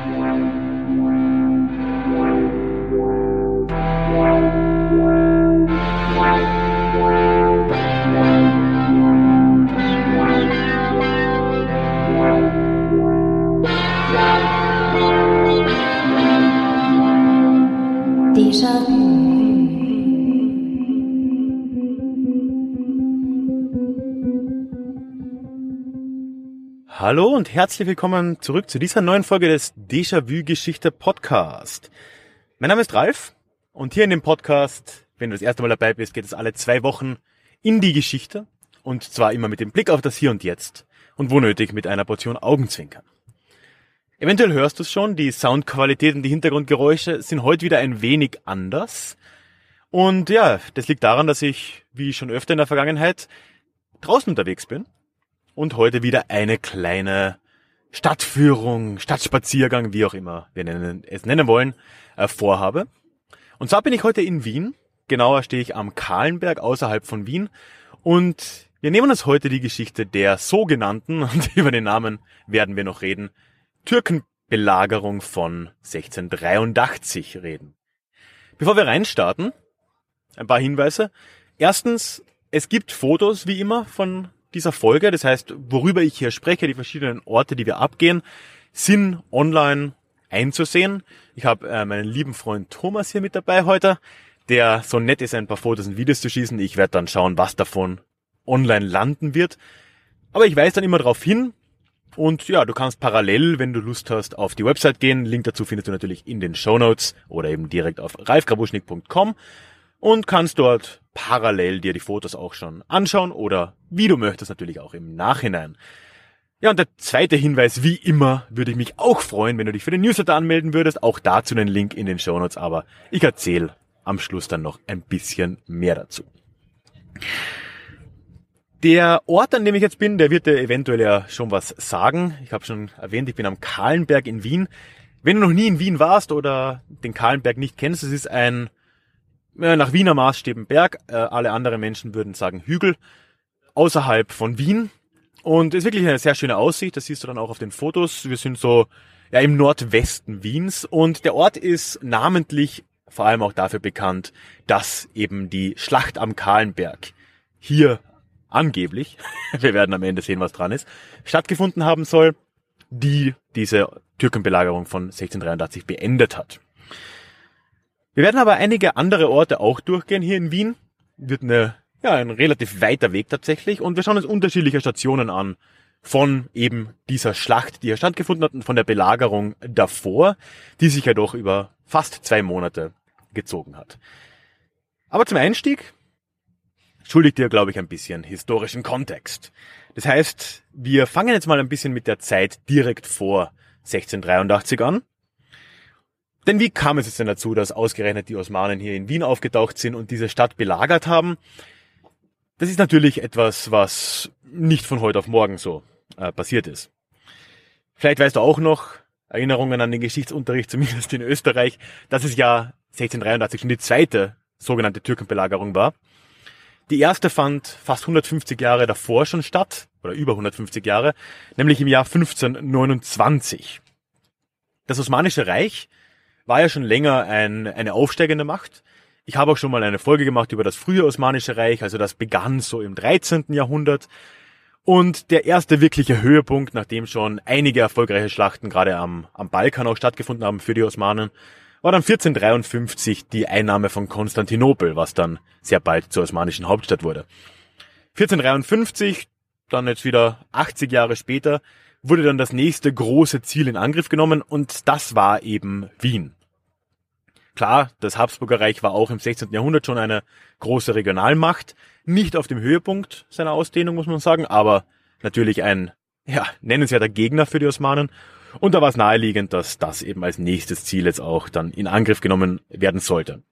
Déjà-vu. Hallo und herzlich willkommen zurück zu dieser neuen Folge des Déjà-vu-Geschichte Podcast. Mein Name ist Ralf und hier in dem Podcast, wenn du das erste Mal dabei bist, geht es alle 2 Wochen in die Geschichte und zwar immer mit dem Blick auf das Hier und Jetzt und wo nötig mit einer Portion Augenzwinkern. Eventuell hörst du es schon, die Soundqualität und die Hintergrundgeräusche sind heute wieder ein wenig anders. Und ja, das liegt daran, dass ich, wie schon öfter in der Vergangenheit, draußen unterwegs bin und heute wieder eine kleine Stadtführung, Stadtspaziergang, wie auch immer wir es nennen wollen, vorhabe. Und zwar bin ich heute in Wien, genauer stehe ich am Kahlenberg außerhalb von Wien und wir nehmen uns heute die Geschichte der sogenannten, und über den Namen werden wir noch reden, Türkenbelagerung von 1683 reden. Bevor wir reinstarten, ein paar Hinweise. Erstens, es gibt Fotos wie immer von dieser Folge. Das heißt, worüber ich hier spreche, die verschiedenen Orte, die wir abgehen, sind online einzusehen. Ich habe meinen lieben Freund Thomas hier mit dabei heute, der so nett ist, ein paar Fotos und Videos zu schießen. Ich werde dann schauen, was davon online landen wird. Aber ich weise dann immer darauf hin. Und ja, du kannst parallel, wenn du Lust hast, auf die Website gehen. Link dazu findest du natürlich in den Shownotes oder eben direkt auf ralfgrabuschnik.com und kannst dort parallel dir die Fotos auch schon anschauen oder wie du möchtest natürlich auch im Nachhinein. Ja, und der zweite Hinweis, wie immer, würde ich mich auch freuen, wenn du dich für den Newsletter anmelden würdest. Auch dazu einen Link in den Shownotes, aber ich erzähle am Schluss dann noch ein bisschen mehr dazu. Der Ort, an dem ich jetzt bin, der wird dir eventuell ja schon was sagen. Ich habe schon erwähnt, ich bin am Kahlenberg in Wien. Wenn du noch nie in Wien warst oder den Kahlenberg nicht kennst, es ist ein nach Wiener Maßstäben Berg. Alle anderen Menschen würden sagen Hügel außerhalb von Wien. Und es ist wirklich eine sehr schöne Aussicht. Das siehst du dann auch auf den Fotos. Wir sind so im Nordwesten Wiens und der Ort ist namentlich vor allem auch dafür bekannt, dass eben die Schlacht am Kahlenberg hier angeblich, wir werden am Ende sehen, was dran ist, stattgefunden haben soll, die diese Türkenbelagerung von 1683 beendet hat. Wir werden aber einige andere Orte auch durchgehen hier in Wien. Wird ein relativ weiter Weg tatsächlich und wir schauen uns unterschiedliche Stationen an von eben dieser Schlacht, die hier stattgefunden hat und von der Belagerung davor, die sich ja doch über fast 2 Monate gezogen hat. Aber zum Einstieg schuldig dir, glaube ich, ein bisschen historischen Kontext. Das heißt, wir fangen jetzt mal ein bisschen mit der Zeit direkt vor 1683 an. Denn wie kam es jetzt denn dazu, dass ausgerechnet die Osmanen hier in Wien aufgetaucht sind und diese Stadt belagert haben? Das ist natürlich etwas, was nicht von heute auf morgen so passiert ist. Vielleicht weißt du auch noch, Erinnerungen an den Geschichtsunterricht, zumindest in Österreich, dass es ja 1683 schon die zweite sogenannte Türkenbelagerung war. Die erste fand fast 150 Jahre davor schon statt, oder über 150 Jahre, nämlich im Jahr 1529. Das Osmanische Reich war ja schon länger eine aufsteigende Macht. Ich habe auch schon mal eine Folge gemacht über das frühe Osmanische Reich, also das begann so im 13. Jahrhundert. Und der erste wirkliche Höhepunkt, nachdem schon einige erfolgreiche Schlachten gerade am Balkan auch stattgefunden haben für die Osmanen, war dann 1453 die Einnahme von Konstantinopel, was dann sehr bald zur osmanischen Hauptstadt wurde. 1453, dann jetzt wieder 80 Jahre später, wurde dann das nächste große Ziel in Angriff genommen und das war eben Wien. Klar, das Habsburger Reich war auch im 16. Jahrhundert schon eine große Regionalmacht, nicht auf dem Höhepunkt seiner Ausdehnung, muss man sagen, aber natürlich ein nennenswerter Gegner für die Osmanen. Und da war es naheliegend, dass das eben als nächstes Ziel jetzt auch dann in Angriff genommen werden sollte.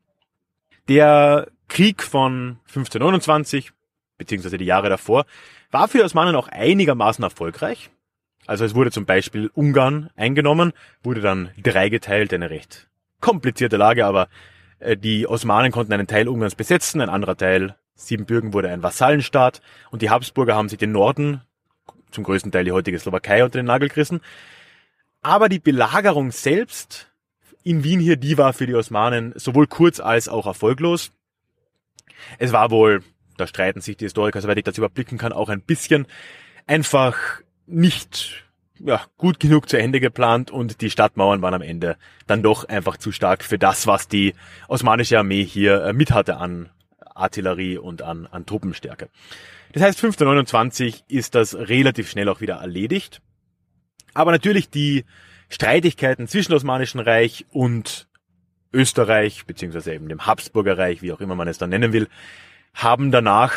Der Krieg von 1529, beziehungsweise die Jahre davor, war für die Osmanen auch einigermaßen erfolgreich. Also es wurde zum Beispiel Ungarn eingenommen, wurde dann dreigeteilt, eine recht komplizierte Lage, aber die Osmanen konnten einen Teil Ungarns besetzen, ein anderer Teil, Siebenbürgen, wurde ein Vasallenstaat und die Habsburger haben sich den Norden, zum größten Teil die heutige Slowakei, unter den Nagel gerissen. Aber die Belagerung selbst in Wien hier, die war für die Osmanen sowohl kurz als auch erfolglos. Es war wohl, da streiten sich die Historiker, soweit ich das überblicken kann, auch ein bisschen einfach nicht gut genug zu Ende geplant und die Stadtmauern waren am Ende dann doch einfach zu stark für das, was die osmanische Armee hier mit hatte an Artillerie und an Truppenstärke. Das heißt, 1529 ist das relativ schnell auch wieder erledigt. Aber natürlich die Streitigkeiten zwischen dem Osmanischen Reich und Österreich, beziehungsweise eben dem Habsburger Reich, wie auch immer man es dann nennen will, haben danach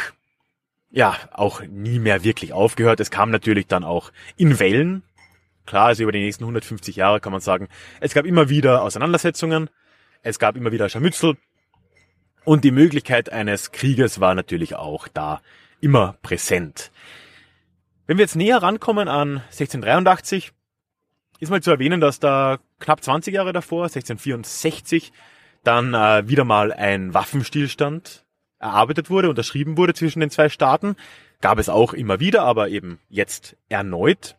auch nie mehr wirklich aufgehört. Es kam natürlich dann auch in Wellen. Klar, also über die nächsten 150 Jahre kann man sagen, es gab immer wieder Auseinandersetzungen, es gab immer wieder Scharmützel und die Möglichkeit eines Krieges war natürlich auch da immer präsent. Wenn wir jetzt näher rankommen an 1683, ist mal zu erwähnen, dass da knapp 20 Jahre davor, 1664, dann wieder mal ein Waffenstillstand erarbeitet wurde, unterschrieben wurde zwischen den zwei Staaten. Gab es auch immer wieder, aber eben jetzt erneut.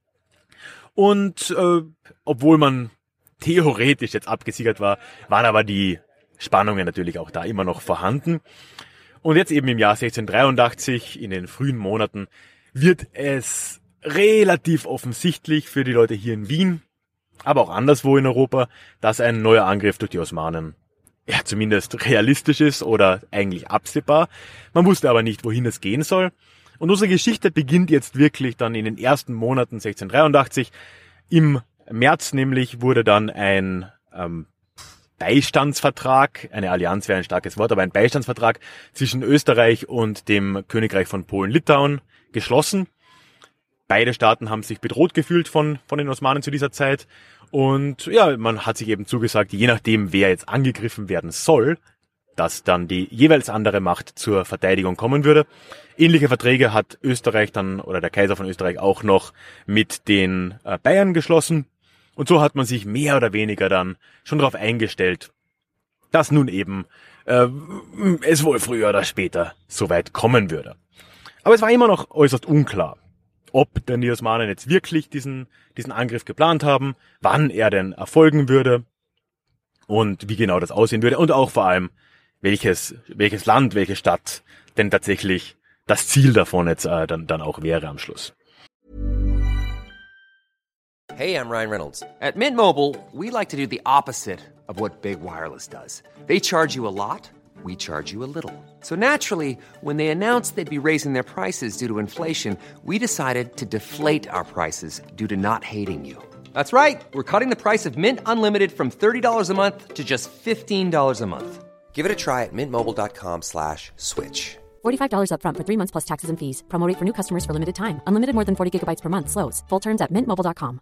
Und obwohl man theoretisch jetzt abgesichert war, waren aber die Spannungen natürlich auch da immer noch vorhanden. Und jetzt eben im Jahr 1683, in den frühen Monaten, wird es relativ offensichtlich für die Leute hier in Wien, aber auch anderswo in Europa, dass ein neuer Angriff durch die Osmanen zumindest realistisch ist oder eigentlich absehbar. Man wusste aber nicht, wohin es gehen soll. Und unsere Geschichte beginnt jetzt wirklich dann in den ersten Monaten 1683. Im März nämlich wurde dann ein Beistandsvertrag, eine Allianz wäre ein starkes Wort, aber ein Beistandsvertrag zwischen Österreich und dem Königreich von Polen-Litauen geschlossen. Beide Staaten haben sich bedroht gefühlt von den Osmanen zu dieser Zeit. Und man hat sich eben zugesagt, je nachdem, wer jetzt angegriffen werden soll, dass dann die jeweils andere Macht zur Verteidigung kommen würde. Ähnliche Verträge hat Österreich dann, oder der Kaiser von Österreich auch noch mit den Bayern geschlossen. Und so hat man sich mehr oder weniger dann schon darauf eingestellt, dass nun eben es wohl früher oder später so weit kommen würde. Aber es war immer noch äußerst unklar, ob denn die Osmanen jetzt wirklich diesen Angriff geplant haben, wann er denn erfolgen würde und wie genau das aussehen würde und auch vor allem, welches Land, welche Stadt denn tatsächlich das Ziel davon jetzt dann auch wäre am Schluss. Hey, I'm Ryan Reynolds. At Mint Mobile, we like to do the opposite of what Big Wireless does. They charge you a lot, we charge you a little. So naturally, when they announced they'd be raising their prices due to inflation, we decided to deflate our prices due to not hating you. That's right. We're cutting the price of Mint Unlimited from $30 a month to just $15 a month. Give it a try at mintmobile.com/switch. $45 up front for 3 months plus taxes and fees. Promo rate for new customers for limited time. Unlimited more than 40 gigabytes per month. Slows full terms at mintmobile.com.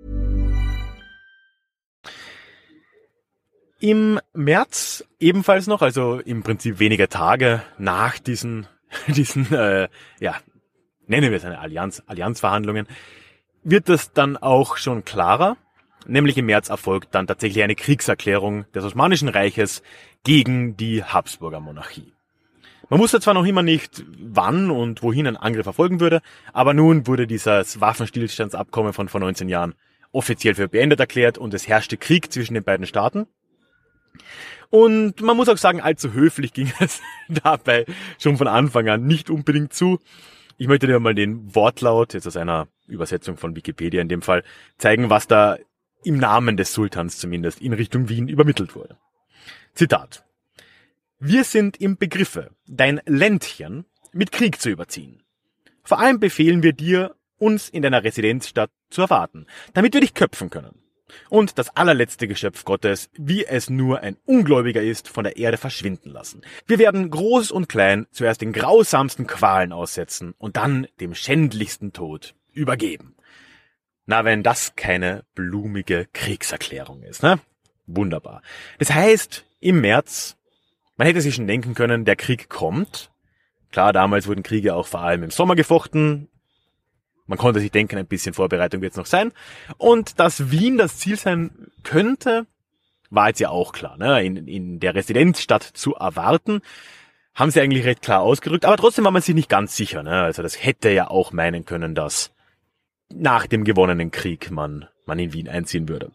Im März ebenfalls noch, also im Prinzip wenige Tage nach diesen nennen wir es eine Allianzverhandlungen, wird das dann auch schon klarer. Nämlich im März erfolgt dann tatsächlich eine Kriegserklärung des Osmanischen Reiches gegen die Habsburger Monarchie. Man wusste zwar noch immer nicht, wann und wohin ein Angriff erfolgen würde, aber nun wurde dieses Waffenstillstandsabkommen von vor 19 Jahren offiziell für beendet erklärt und es herrschte Krieg zwischen den beiden Staaten. Und man muss auch sagen, allzu höflich ging es dabei schon von Anfang an nicht unbedingt zu. Ich möchte dir mal den Wortlaut, jetzt aus einer Übersetzung von Wikipedia in dem Fall, zeigen, was da im Namen des Sultans zumindest in Richtung Wien übermittelt wurde. Zitat: Wir sind im Begriffe, dein Ländchen mit Krieg zu überziehen. Vor allem befehlen wir dir, uns in deiner Residenzstadt zu erwarten, damit wir dich köpfen können. Und das allerletzte Geschöpf Gottes, wie es nur ein Ungläubiger ist, von der Erde verschwinden lassen. Wir werden groß und klein zuerst den grausamsten Qualen aussetzen und dann dem schändlichsten Tod übergeben. Na, wenn das keine blumige Kriegserklärung ist, ne? Wunderbar. Das heißt, im März, man hätte sich schon denken können, der Krieg kommt. Klar, damals wurden Kriege auch vor allem im Sommer gefochten. Man konnte sich denken, ein bisschen Vorbereitung wird es noch sein. Und dass Wien das Ziel sein könnte, war jetzt ja auch klar, ne? In der Residenzstadt zu erwarten, haben sie eigentlich recht klar ausgerückt. Aber trotzdem war man sich nicht ganz sicher, ne? Also das hätte ja auch meinen können, dass nach dem gewonnenen Krieg man man in Wien einziehen würde.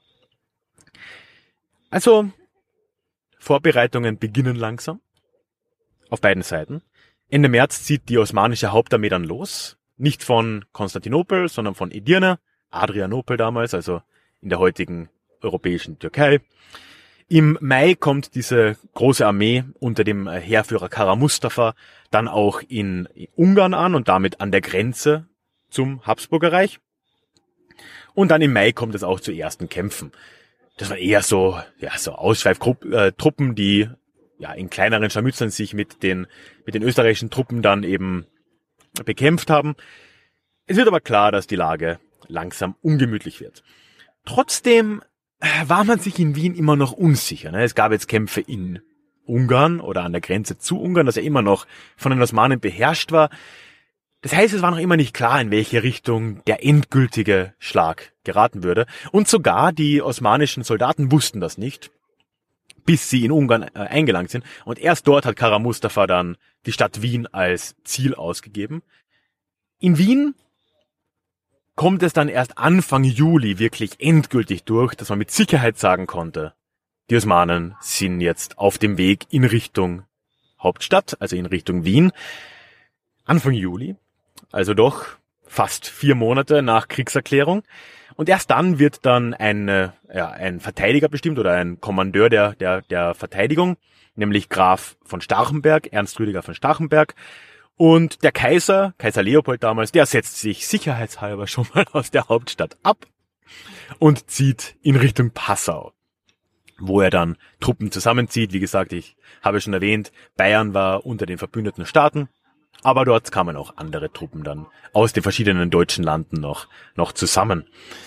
Also, Vorbereitungen beginnen langsam. Auf beiden Seiten. Ende März zieht die osmanische Hauptarmee dann los. Nicht von Konstantinopel, sondern von Edirne, Adrianopel damals, also in der heutigen europäischen Türkei. Im Mai kommt diese große Armee unter dem Heerführer Kara Mustafa dann auch in Ungarn an und damit an der Grenze zum Habsburgerreich. Und dann im Mai kommt es auch zu ersten Kämpfen. Das waren eher so Ausschweiftruppen, die in kleineren Scharmützeln sich mit den österreichischen Truppen dann eben bekämpft haben. Es wird aber klar, dass die Lage langsam ungemütlich wird. Trotzdem war man sich in Wien immer noch unsicher. Es gab jetzt Kämpfe in Ungarn oder an der Grenze zu Ungarn, das ja immer noch von den Osmanen beherrscht war. Das heißt, es war noch immer nicht klar, in welche Richtung der endgültige Schlag geraten würde. Und sogar die osmanischen Soldaten wussten das nicht, bis sie in Ungarn eingelangt sind. Und erst dort hat Kara Mustafa dann die Stadt Wien als Ziel ausgegeben. In Wien kommt es dann erst Anfang Juli wirklich endgültig durch, dass man mit Sicherheit sagen konnte, die Osmanen sind jetzt auf dem Weg in Richtung Hauptstadt, also in Richtung Wien. Anfang Juli, also doch fast 4 Monate nach Kriegserklärung. Und erst dann wird dann ein Verteidiger bestimmt oder ein Kommandeur der Verteidigung, nämlich Graf von Starhemberg, Ernst Rüdiger von Starhemberg. Und der Kaiser Leopold damals, der setzt sich sicherheitshalber schon mal aus der Hauptstadt ab und zieht in Richtung Passau, wo er dann Truppen zusammenzieht. Wie gesagt, ich habe schon erwähnt, Bayern war unter den verbündeten Staaten, aber dort kamen auch andere Truppen dann aus den verschiedenen deutschen Landen noch zusammen.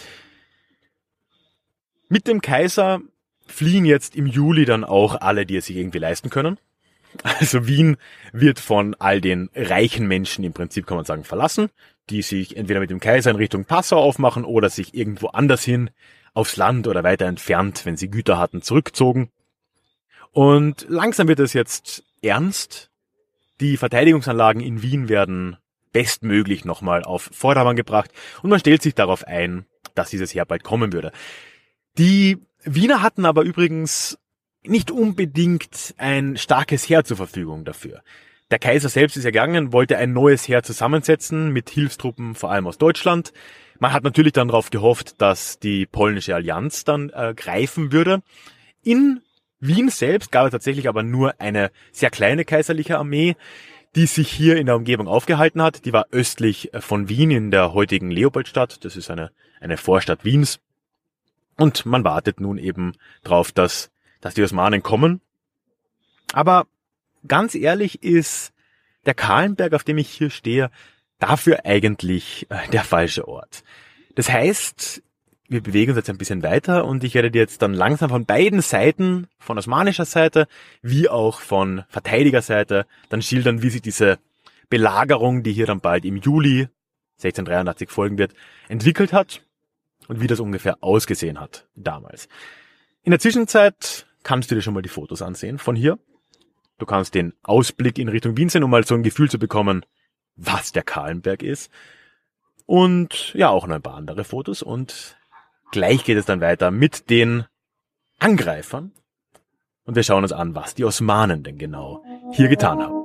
Mit dem Kaiser fliehen jetzt im Juli dann auch alle, die es sich irgendwie leisten können. Also Wien wird von all den reichen Menschen im Prinzip, kann man sagen, verlassen, die sich entweder mit dem Kaiser in Richtung Passau aufmachen oder sich irgendwo anders hin, aufs Land oder weiter entfernt, wenn sie Güter hatten, zurückzogen. Und langsam wird es jetzt ernst. Die Verteidigungsanlagen in Wien werden bestmöglich nochmal auf Vordermann gebracht und man stellt sich darauf ein, dass dieses Heer bald kommen würde. Die Wiener hatten aber übrigens nicht unbedingt ein starkes Heer zur Verfügung dafür. Der Kaiser selbst ist ja gegangen, wollte ein neues Heer zusammensetzen mit Hilfstruppen, vor allem aus Deutschland. Man hat natürlich dann darauf gehofft, dass die polnische Allianz dann greifen würde. In Wien selbst gab es tatsächlich aber nur eine sehr kleine kaiserliche Armee, die sich hier in der Umgebung aufgehalten hat. Die war östlich von Wien in der heutigen Leopoldstadt. Das ist eine Vorstadt Wiens. Und man wartet nun eben drauf, dass die Osmanen kommen. Aber ganz ehrlich ist der Kahlenberg, auf dem ich hier stehe, dafür eigentlich der falsche Ort. Das heißt, wir bewegen uns jetzt ein bisschen weiter und ich werde dir jetzt dann langsam von beiden Seiten, von osmanischer Seite wie auch von Verteidigerseite, dann schildern, wie sich diese Belagerung, die hier dann bald im Juli 1683 folgen wird, entwickelt hat und wie das ungefähr ausgesehen hat damals. In der Zwischenzeit kannst du dir schon mal die Fotos ansehen von hier. Du kannst den Ausblick in Richtung Wien sehen, um mal so ein Gefühl zu bekommen, was der Kahlenberg ist. Und ja, auch noch ein paar andere Fotos. Und gleich geht es dann weiter mit den Angreifern. Und wir schauen uns an, was die Osmanen denn genau hier getan haben.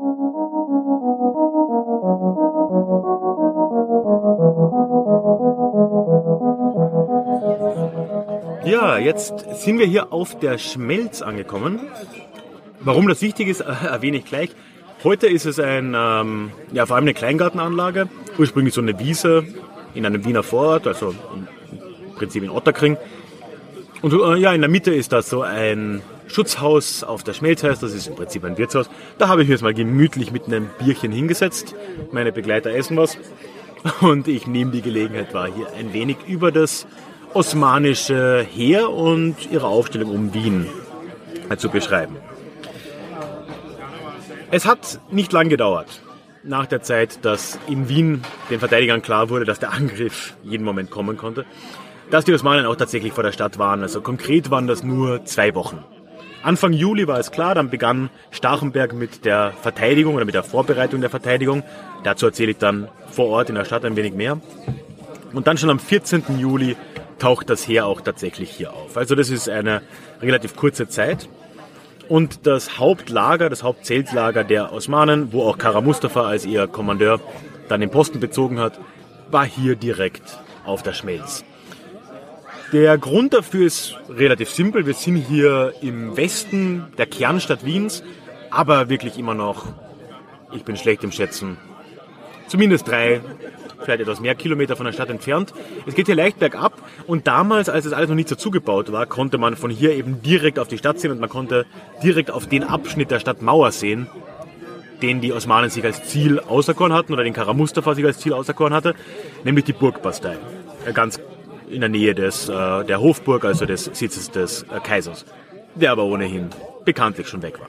Ja, jetzt sind wir hier auf der Schmelz angekommen. Warum das wichtig ist, erwähne ich gleich. Heute ist es vor allem eine Kleingartenanlage, ursprünglich so eine Wiese in einem Wiener Vorort, also im Prinzip in Ottakring. Und in der Mitte ist das so ein Schutzhaus auf der Schmelz heißt, das ist im Prinzip ein Wirtshaus. Da habe ich mir jetzt mal gemütlich mit einem Bierchen hingesetzt. Meine Begleiter essen was. Und ich nehme die Gelegenheit wahr, hier ein wenig über das osmanische Heer und ihre Aufstellung um Wien zu beschreiben. Es hat nicht lang gedauert, nach der Zeit, dass in Wien den Verteidigern klar wurde, dass der Angriff jeden Moment kommen konnte, dass die Osmanen auch tatsächlich vor der Stadt waren. Also konkret waren das nur 2 Wochen. Anfang Juli war es klar, dann begann Starhemberg mit der Verteidigung oder mit der Vorbereitung der Verteidigung. Dazu erzähle ich dann vor Ort in der Stadt ein wenig mehr. Und dann schon am 14. Juli taucht das Heer auch tatsächlich hier auf. Also das ist eine relativ kurze Zeit. Und das Hauptlager, das Hauptzeltlager der Osmanen, wo auch Kara Mustafa als ihr Kommandeur dann den Posten bezogen hat, war hier direkt auf der Schmelz. Der Grund dafür ist relativ simpel. Wir sind hier im Westen der Kernstadt Wiens, aber wirklich immer noch, ich bin schlecht im Schätzen, zumindest 3, vielleicht etwas mehr Kilometer von der Stadt entfernt. Es geht hier leicht bergab und damals, als es alles noch nicht so zugebaut war, konnte man von hier eben direkt auf die Stadt sehen und man konnte direkt auf den Abschnitt der Stadtmauer sehen, den die Osmanen sich als Ziel auserkoren hatten oder den Kara Mustafa sich als Ziel auserkoren hatte, nämlich die Burgbastei. Ganz in der Nähe der Hofburg, also des Sitzes des Kaisers, der aber ohnehin bekanntlich schon weg war.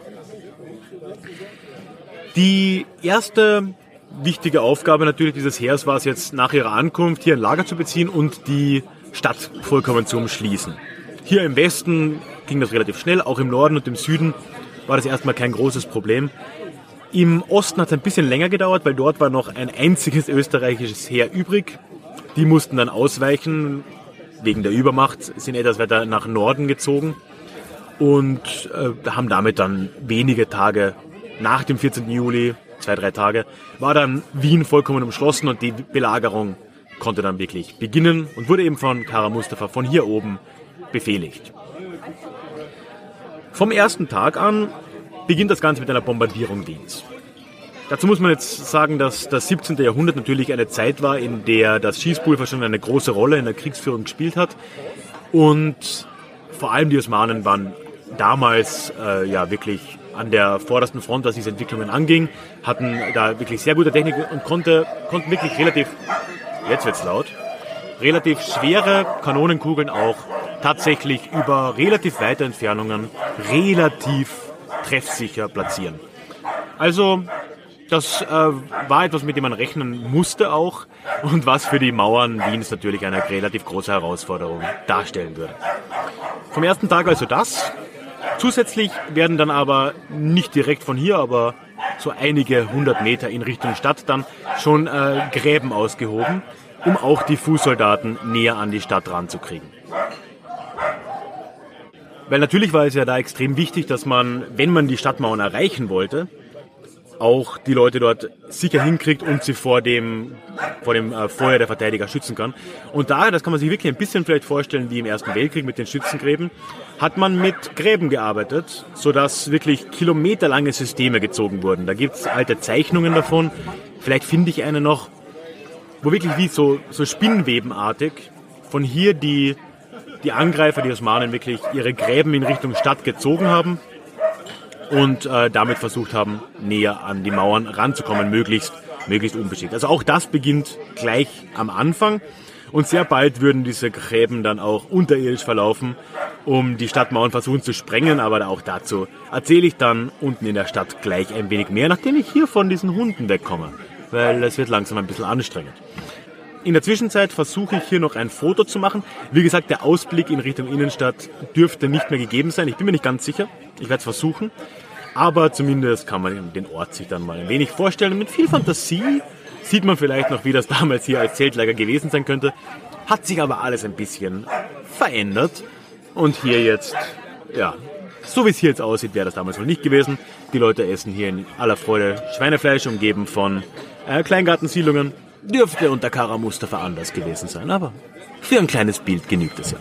Die erste wichtige Aufgabe natürlich dieses Heers war es jetzt nach ihrer Ankunft hier ein Lager zu beziehen und die Stadt vollkommen zu umschließen. Hier im Westen ging das relativ schnell, auch im Norden und im Süden war das erstmal kein großes Problem. Im Osten hat es ein bisschen länger gedauert, weil dort war noch ein einziges österreichisches Heer übrig. Die mussten dann ausweichen, wegen der Übermacht sind etwas weiter nach Norden gezogen und haben damit dann wenige Tage nach dem 14. Juli, 2-3 Tage, war dann Wien vollkommen umschlossen und die Belagerung konnte dann wirklich beginnen und wurde eben von Kara Mustafa von hier oben befehligt. Vom ersten Tag an beginnt das Ganze mit einer Bombardierung Wiens. Dazu muss man jetzt sagen, dass das 17. Jahrhundert natürlich eine Zeit war, in der das Schießpulver schon eine große Rolle in der Kriegsführung gespielt hat. Und vor allem die Osmanen waren damals wirklich an der vordersten Front, was diese Entwicklungen anging, hatten da wirklich sehr gute Technik und konnten wirklich jetzt wird's laut, relativ schwere Kanonenkugeln auch tatsächlich über relativ weite Entfernungen relativ treffsicher platzieren. Also das war etwas, mit dem man rechnen musste auch und was für die Mauern Wiens natürlich eine relativ große Herausforderung darstellen würde. Vom ersten Tag also das. Zusätzlich werden dann aber nicht direkt von hier, aber so einige 100 Meter in Richtung Stadt dann schon Gräben ausgehoben, um auch die Fußsoldaten näher an die Stadt ranzukriegen. Weil natürlich war es ja da extrem wichtig, dass man, wenn man die Stadtmauern erreichen wollte, auch die Leute dort sicher hinkriegt und sie vor dem Feuer der Verteidiger schützen kann. Und daher, das kann man sich wirklich ein bisschen vielleicht vorstellen wie im Ersten Weltkrieg mit den Schützengräben, hat man mit Gräben gearbeitet, sodass wirklich kilometerlange Systeme gezogen wurden. Da gibt es alte Zeichnungen davon, vielleicht finde ich eine noch, wo wirklich wie so spinnwebenartig von hier die Angreifer, die Osmanen, wirklich ihre Gräben in Richtung Stadt gezogen haben und damit versucht haben, näher an die Mauern ranzukommen, möglichst unbeschädigt. Also auch das beginnt gleich am Anfang und sehr bald würden diese Gräben dann auch unterirdisch verlaufen, um die Stadtmauern versuchen zu sprengen, aber auch dazu erzähle ich dann unten in der Stadt gleich ein wenig mehr, nachdem ich hier von diesen Hunden wegkomme, weil es wird langsam ein bisschen anstrengend. In der Zwischenzeit versuche ich hier noch ein Foto zu machen. Wie gesagt, der Ausblick in Richtung Innenstadt dürfte nicht mehr gegeben sein. Ich bin mir nicht ganz sicher. Ich werde es versuchen. Aber zumindest kann man den Ort sich dann mal ein wenig vorstellen. Und mit viel Fantasie sieht man vielleicht noch, wie das damals hier als Zeltlager gewesen sein könnte. Hat sich aber alles ein bisschen verändert. Und hier jetzt, ja, so wie es hier jetzt aussieht, wäre das damals wohl nicht gewesen. Die Leute essen hier in aller Freude Schweinefleisch, umgeben von Kleingartensiedlungen. Dürfte unter Kara Mustafa anders gewesen sein, aber für ein kleines Bild genügt es ja.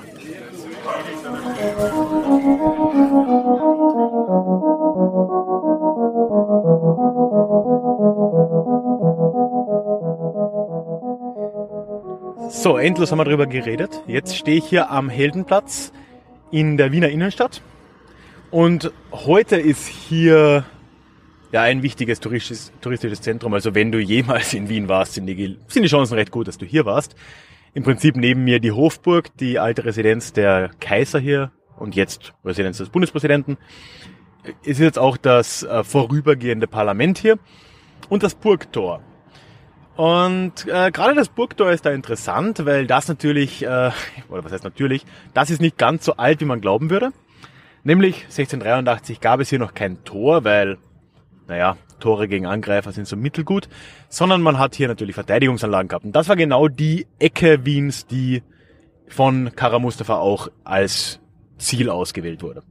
So, endlos haben wir darüber geredet. Jetzt stehe ich hier am Heldenplatz in der Wiener Innenstadt und heute ist hier ja ein wichtiges touristisches Zentrum. Also wenn du jemals in Wien warst, sind die Chancen recht gut, dass du hier warst. Im Prinzip neben mir die Hofburg, die alte Residenz der Kaiser hier und jetzt Residenz des Bundespräsidenten. Es ist jetzt auch das vorübergehende Parlament hier und das Burgtor. Und gerade das Burgtor ist da interessant, weil das natürlich, oder was heißt natürlich, das ist nicht ganz so alt, wie man glauben würde. Nämlich 1683 gab es hier noch kein Tor, weil Tore gegen Angreifer sind so mittelgut, sondern man hat hier natürlich Verteidigungsanlagen gehabt. Und das war genau die Ecke Wiens, die von Kara Mustafa auch als Ziel ausgewählt wurde.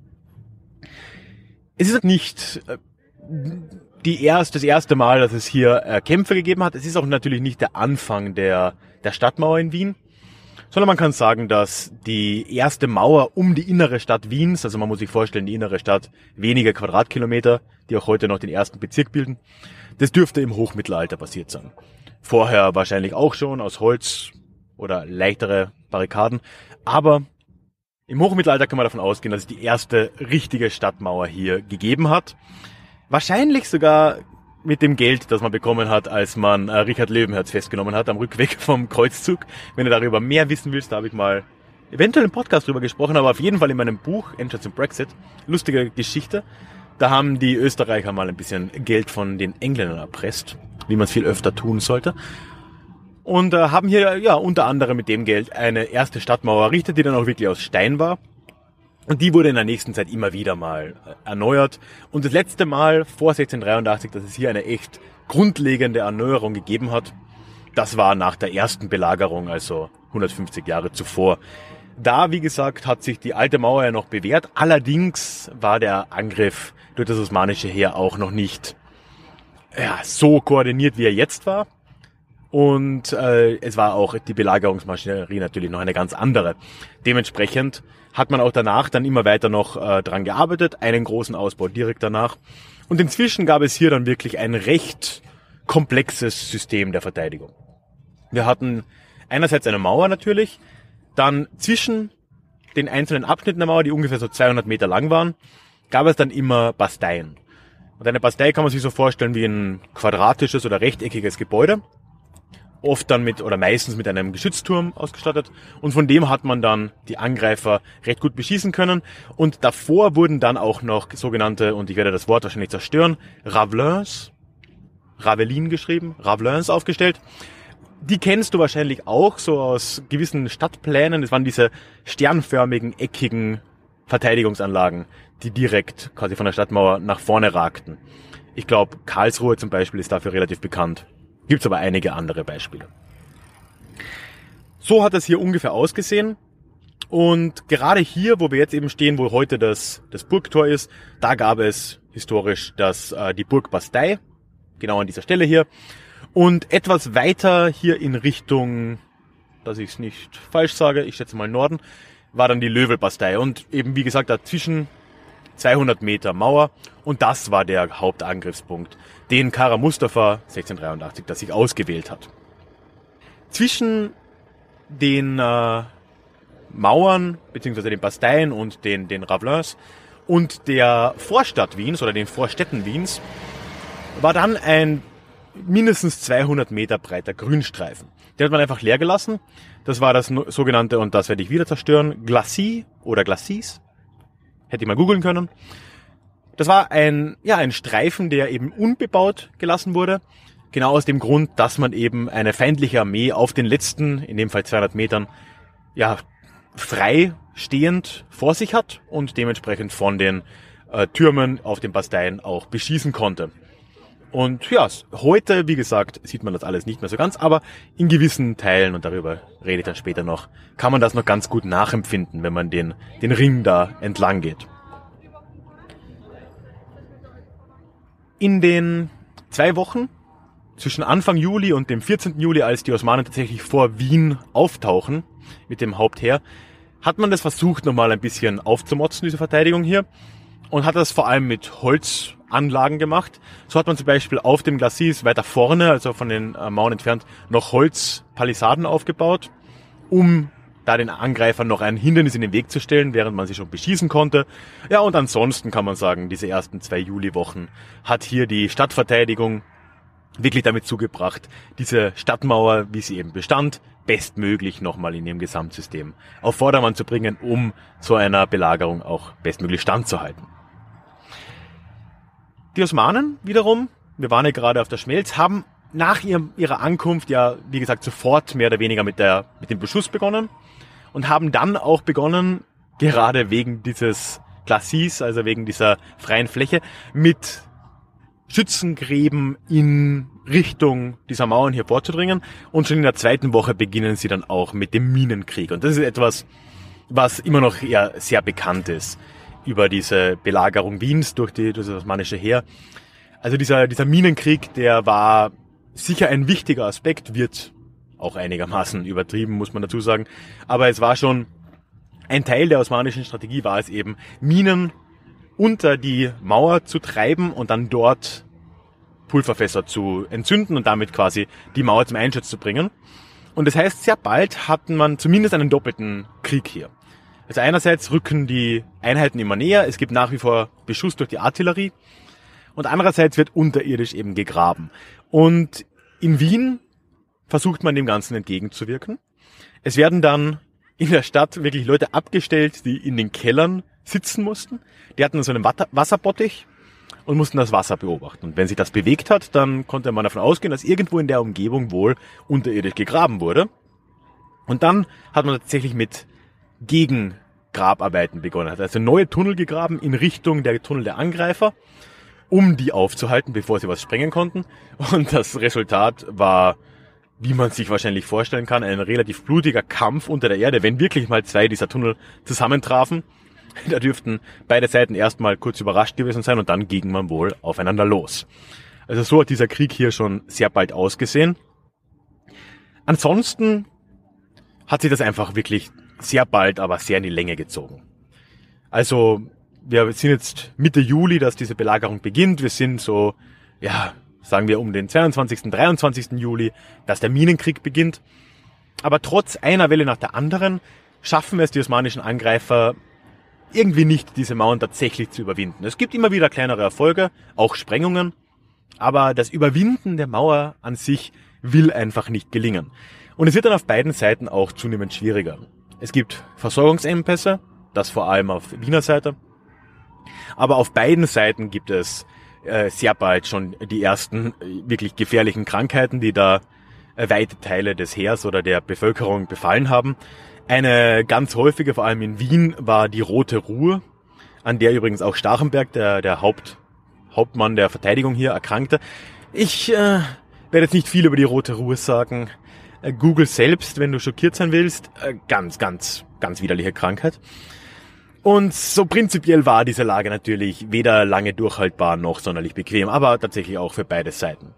Es ist nicht das erste Mal, dass es hier Kämpfe gegeben hat. Es ist auch natürlich nicht der Anfang der Stadtmauer in Wien, sondern man kann sagen, dass die erste Mauer um die innere Stadt Wiens, also man muss sich vorstellen, die innere Stadt, wenige Quadratkilometer, die auch heute noch den ersten Bezirk bilden, das dürfte im Hochmittelalter passiert sein. Vorher wahrscheinlich auch schon aus Holz oder leichtere Barrikaden, aber im Hochmittelalter kann man davon ausgehen, dass es die erste richtige Stadtmauer hier gegeben hat. Wahrscheinlich sogar mit dem Geld, das man bekommen hat, als man Richard Löwenherz festgenommen hat am Rückweg vom Kreuzzug. Wenn du darüber mehr wissen willst, da habe ich mal eventuell im Podcast drüber gesprochen, aber auf jeden Fall in meinem Buch Entrance and Brexit, lustige Geschichte. Da haben die Österreicher mal ein bisschen Geld von den Engländern erpresst, wie man es viel öfter tun sollte. Und haben hier unter anderem mit dem Geld eine erste Stadtmauer errichtet, die dann auch wirklich aus Stein war. Und die wurde in der nächsten Zeit immer wieder mal erneuert. Und das letzte Mal vor 1683, dass es hier eine echt grundlegende Erneuerung gegeben hat, das war nach der ersten Belagerung, also 150 Jahre zuvor. Da, wie gesagt, hat sich die alte Mauer ja noch bewährt. Allerdings war der Angriff durch das osmanische Heer auch noch nicht so koordiniert, wie er jetzt war. Und es war auch die Belagerungsmaschinerie natürlich noch eine ganz andere. Dementsprechend hat man auch danach dann immer weiter noch dran gearbeitet, einen großen Ausbau direkt danach. Und inzwischen gab es hier dann wirklich ein recht komplexes System der Verteidigung. Wir hatten einerseits eine Mauer natürlich, dann zwischen den einzelnen Abschnitten der Mauer, die ungefähr so 200 Meter lang waren, gab es dann immer Basteien. Und eine Bastei kann man sich so vorstellen wie ein quadratisches oder rechteckiges Gebäude. Oft dann meistens mit einem Geschützturm ausgestattet. Und von dem hat man dann die Angreifer recht gut beschießen können. Und davor wurden dann auch noch sogenannte, und ich werde das Wort wahrscheinlich zerstören, Ravelins aufgestellt. Die kennst du wahrscheinlich auch so aus gewissen Stadtplänen. Das waren diese sternförmigen, eckigen Verteidigungsanlagen, die direkt quasi von der Stadtmauer nach vorne ragten. Ich glaube, Karlsruhe zum Beispiel ist dafür relativ bekannt. Gibt's aber einige andere Beispiele. So hat es hier ungefähr ausgesehen. Und gerade hier, wo wir jetzt eben stehen, wo heute das Burgtor ist, da gab es historisch die Burg Bastei, genau an dieser Stelle hier. Und etwas weiter hier in Richtung, dass ich es nicht falsch sage, ich schätze mal Norden, war dann die Löwel-Bastei. Und eben wie gesagt dazwischen 200 Meter Mauer. Und das war der Hauptangriffspunkt, den Kara Mustafa 1683, das sich ausgewählt hat. Zwischen den Mauern, beziehungsweise den Basteien und den Ravelins und der Vorstadt Wiens oder den Vorstädten Wiens war dann ein mindestens 200 Meter breiter Grünstreifen. Den hat man einfach leer gelassen. Das war das sogenannte, und das werde ich wieder zerstören, Glacis oder Glacis. Hätte ich mal googeln können. Das war ein Streifen, der eben unbebaut gelassen wurde. Genau aus dem Grund, dass man eben eine feindliche Armee auf den letzten, in dem Fall 200 Metern, frei stehend vor sich hat und dementsprechend von den Türmen auf den Basteien auch beschießen konnte. Und heute, wie gesagt, sieht man das alles nicht mehr so ganz, aber in gewissen Teilen, und darüber rede ich dann später noch, kann man das noch ganz gut nachempfinden, wenn man den Ring da entlang geht. In den 2 Wochen zwischen Anfang Juli und dem 14. Juli, als die Osmanen tatsächlich vor Wien auftauchen mit dem Hauptheer, hat man das versucht, nochmal ein bisschen aufzumotzen, diese Verteidigung hier, und hat das vor allem mit Holzanlagen gemacht. So hat man zum Beispiel auf dem Glacis weiter vorne, also von den Mauern entfernt, noch Holzpalisaden aufgebaut, um da den Angreifern noch ein Hindernis in den Weg zu stellen, während man sie schon beschießen konnte. Ja, und ansonsten kann man sagen, diese ersten 2 Juliwochen hat hier die Stadtverteidigung wirklich damit zugebracht, diese Stadtmauer, wie sie eben bestand, bestmöglich nochmal in ihrem Gesamtsystem auf Vordermann zu bringen, um so einer Belagerung auch bestmöglich standzuhalten. Die Osmanen wiederum, wir waren ja gerade auf der Schmelz, haben nach ihrer Ankunft wie gesagt, sofort mehr oder weniger mit dem Beschuss begonnen und haben dann auch begonnen, gerade wegen dieses Glacis, also wegen dieser freien Fläche, mit Schützengräben in Richtung dieser Mauern hier vorzudringen. Und schon in der 2. Woche beginnen sie dann auch mit dem Minenkrieg. Und das ist etwas, was immer noch eher sehr bekannt ist über diese Belagerung Wiens durch das osmanische Heer. Also dieser Minenkrieg, der war sicher ein wichtiger Aspekt, wird auch einigermaßen übertrieben, muss man dazu sagen. Aber es war schon ein Teil der osmanischen Strategie, war es eben, Minen unter die Mauer zu treiben und dann dort Pulverfässer zu entzünden und damit quasi die Mauer zum Einsturz zu bringen. Und das heißt, sehr bald hatten man zumindest einen doppelten Krieg hier. Also einerseits rücken die Einheiten immer näher, es gibt nach wie vor Beschuss durch die Artillerie und andererseits wird unterirdisch eben gegraben. Und in Wien versucht man dem Ganzen entgegenzuwirken. Es werden dann in der Stadt wirklich Leute abgestellt, die in den Kellern sitzen mussten. Die hatten so einen Wasserbottich und mussten das Wasser beobachten. Und wenn sich das bewegt hat, dann konnte man davon ausgehen, dass irgendwo in der Umgebung wohl unterirdisch gegraben wurde. Und dann hat man tatsächlich mit Gegengrabarbeiten begonnen. Hat also neue Tunnel gegraben in Richtung der Tunnel der Angreifer, um die aufzuhalten, bevor sie was sprengen konnten. Und das Resultat war, wie man sich wahrscheinlich vorstellen kann, ein relativ blutiger Kampf unter der Erde, wenn wirklich mal 2 dieser Tunnel zusammentrafen. Da dürften beide Seiten erstmal kurz überrascht gewesen sein und dann ging man wohl aufeinander los. Also so hat dieser Krieg hier schon sehr bald ausgesehen. Ansonsten hat sich das einfach wirklich sehr bald, aber sehr in die Länge gezogen. Also wir sind jetzt Mitte Juli, dass diese Belagerung beginnt. Wir sind so, ja, sagen wir um den 22., 23. Juli, dass der Minenkrieg beginnt. Aber trotz einer Welle nach der anderen schaffen es die osmanischen Angreifer irgendwie nicht, diese Mauern tatsächlich zu überwinden. Es gibt immer wieder kleinere Erfolge, auch Sprengungen, aber das Überwinden der Mauer an sich will einfach nicht gelingen. Und es wird dann auf beiden Seiten auch zunehmend schwieriger. Es gibt Versorgungsengpässe, das vor allem auf Wiener Seite, aber auf beiden Seiten gibt es sehr bald schon die ersten wirklich gefährlichen Krankheiten, die da weite Teile des Heers oder der Bevölkerung befallen haben. Eine ganz häufige, vor allem in Wien, war die Rote Ruhr, an der übrigens auch Starhemberg, der Hauptmann der Verteidigung hier, erkrankte. Ich werde jetzt nicht viel über die Rote Ruhr sagen. Google selbst, wenn du schockiert sein willst. Ganz widerliche Krankheit. Und so prinzipiell war diese Lage natürlich weder lange durchhaltbar noch sonderlich bequem, aber tatsächlich auch für beide Seiten.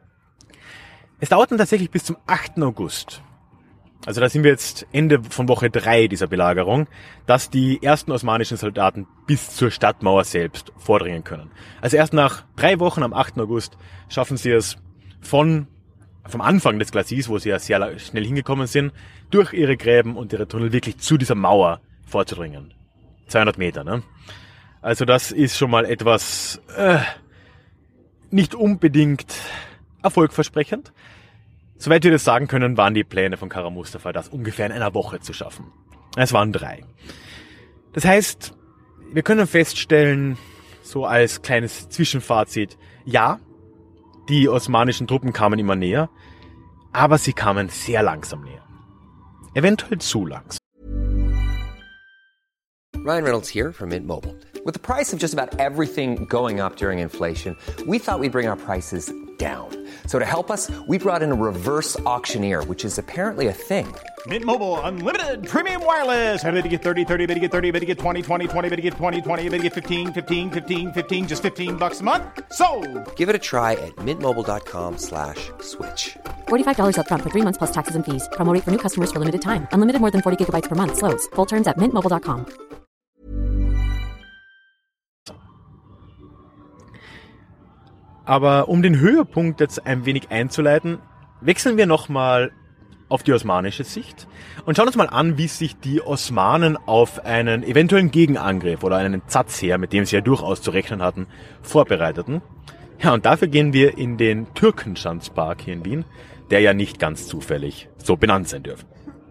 Es dauert dann tatsächlich bis zum 8. August. Also da sind wir jetzt Ende von Woche 3 dieser Belagerung, dass die ersten osmanischen Soldaten bis zur Stadtmauer selbst vordringen können. Also erst nach 3 Wochen am 8. August schaffen sie es vom Anfang des Glacis, wo sie ja sehr schnell hingekommen sind, durch ihre Gräben und ihre Tunnel wirklich zu dieser Mauer vorzudringen. 200 Meter, ne? Also das ist schon mal etwas nicht unbedingt erfolgversprechend. Soweit wir das sagen können, waren die Pläne von Kara Mustafa, das ungefähr in einer Woche zu schaffen. Es waren 3. Das heißt, wir können feststellen, so als kleines Zwischenfazit, ja, die osmanischen Truppen kamen immer näher, aber sie kamen sehr langsam näher. Eventuell zu langsam. Ryan Reynolds here from Mint Mobile. With the price of just about everything going up during inflation, we thought we'd bring our prices down. So to help us, we brought in a reverse auctioneer, which is apparently a thing. Mint Mobile Unlimited Premium Wireless. How to get 30, 30, bit to get 30, bit to get 20, 20, 20, bit to get 20, 20, bit to get 15, 15, 15, 15, just $15 a month? Sold! Give it a try at mintmobile.com/switch. $45 up front for 3 months plus taxes and fees. Promo rate for new customers for limited time. Unlimited more than 40 gigabytes per month. Slows full terms at mintmobile.com. Aber um den Höhepunkt jetzt ein wenig einzuleiten, wechseln wir nochmal auf die osmanische Sicht und schauen uns mal an, wie sich die Osmanen auf einen eventuellen Gegenangriff oder einen Zatzheer, mit dem sie ja durchaus zu rechnen hatten, vorbereiteten. Ja, und dafür gehen wir in den Türkenschanzpark hier in Wien, der ja nicht ganz zufällig so benannt sein dürfte.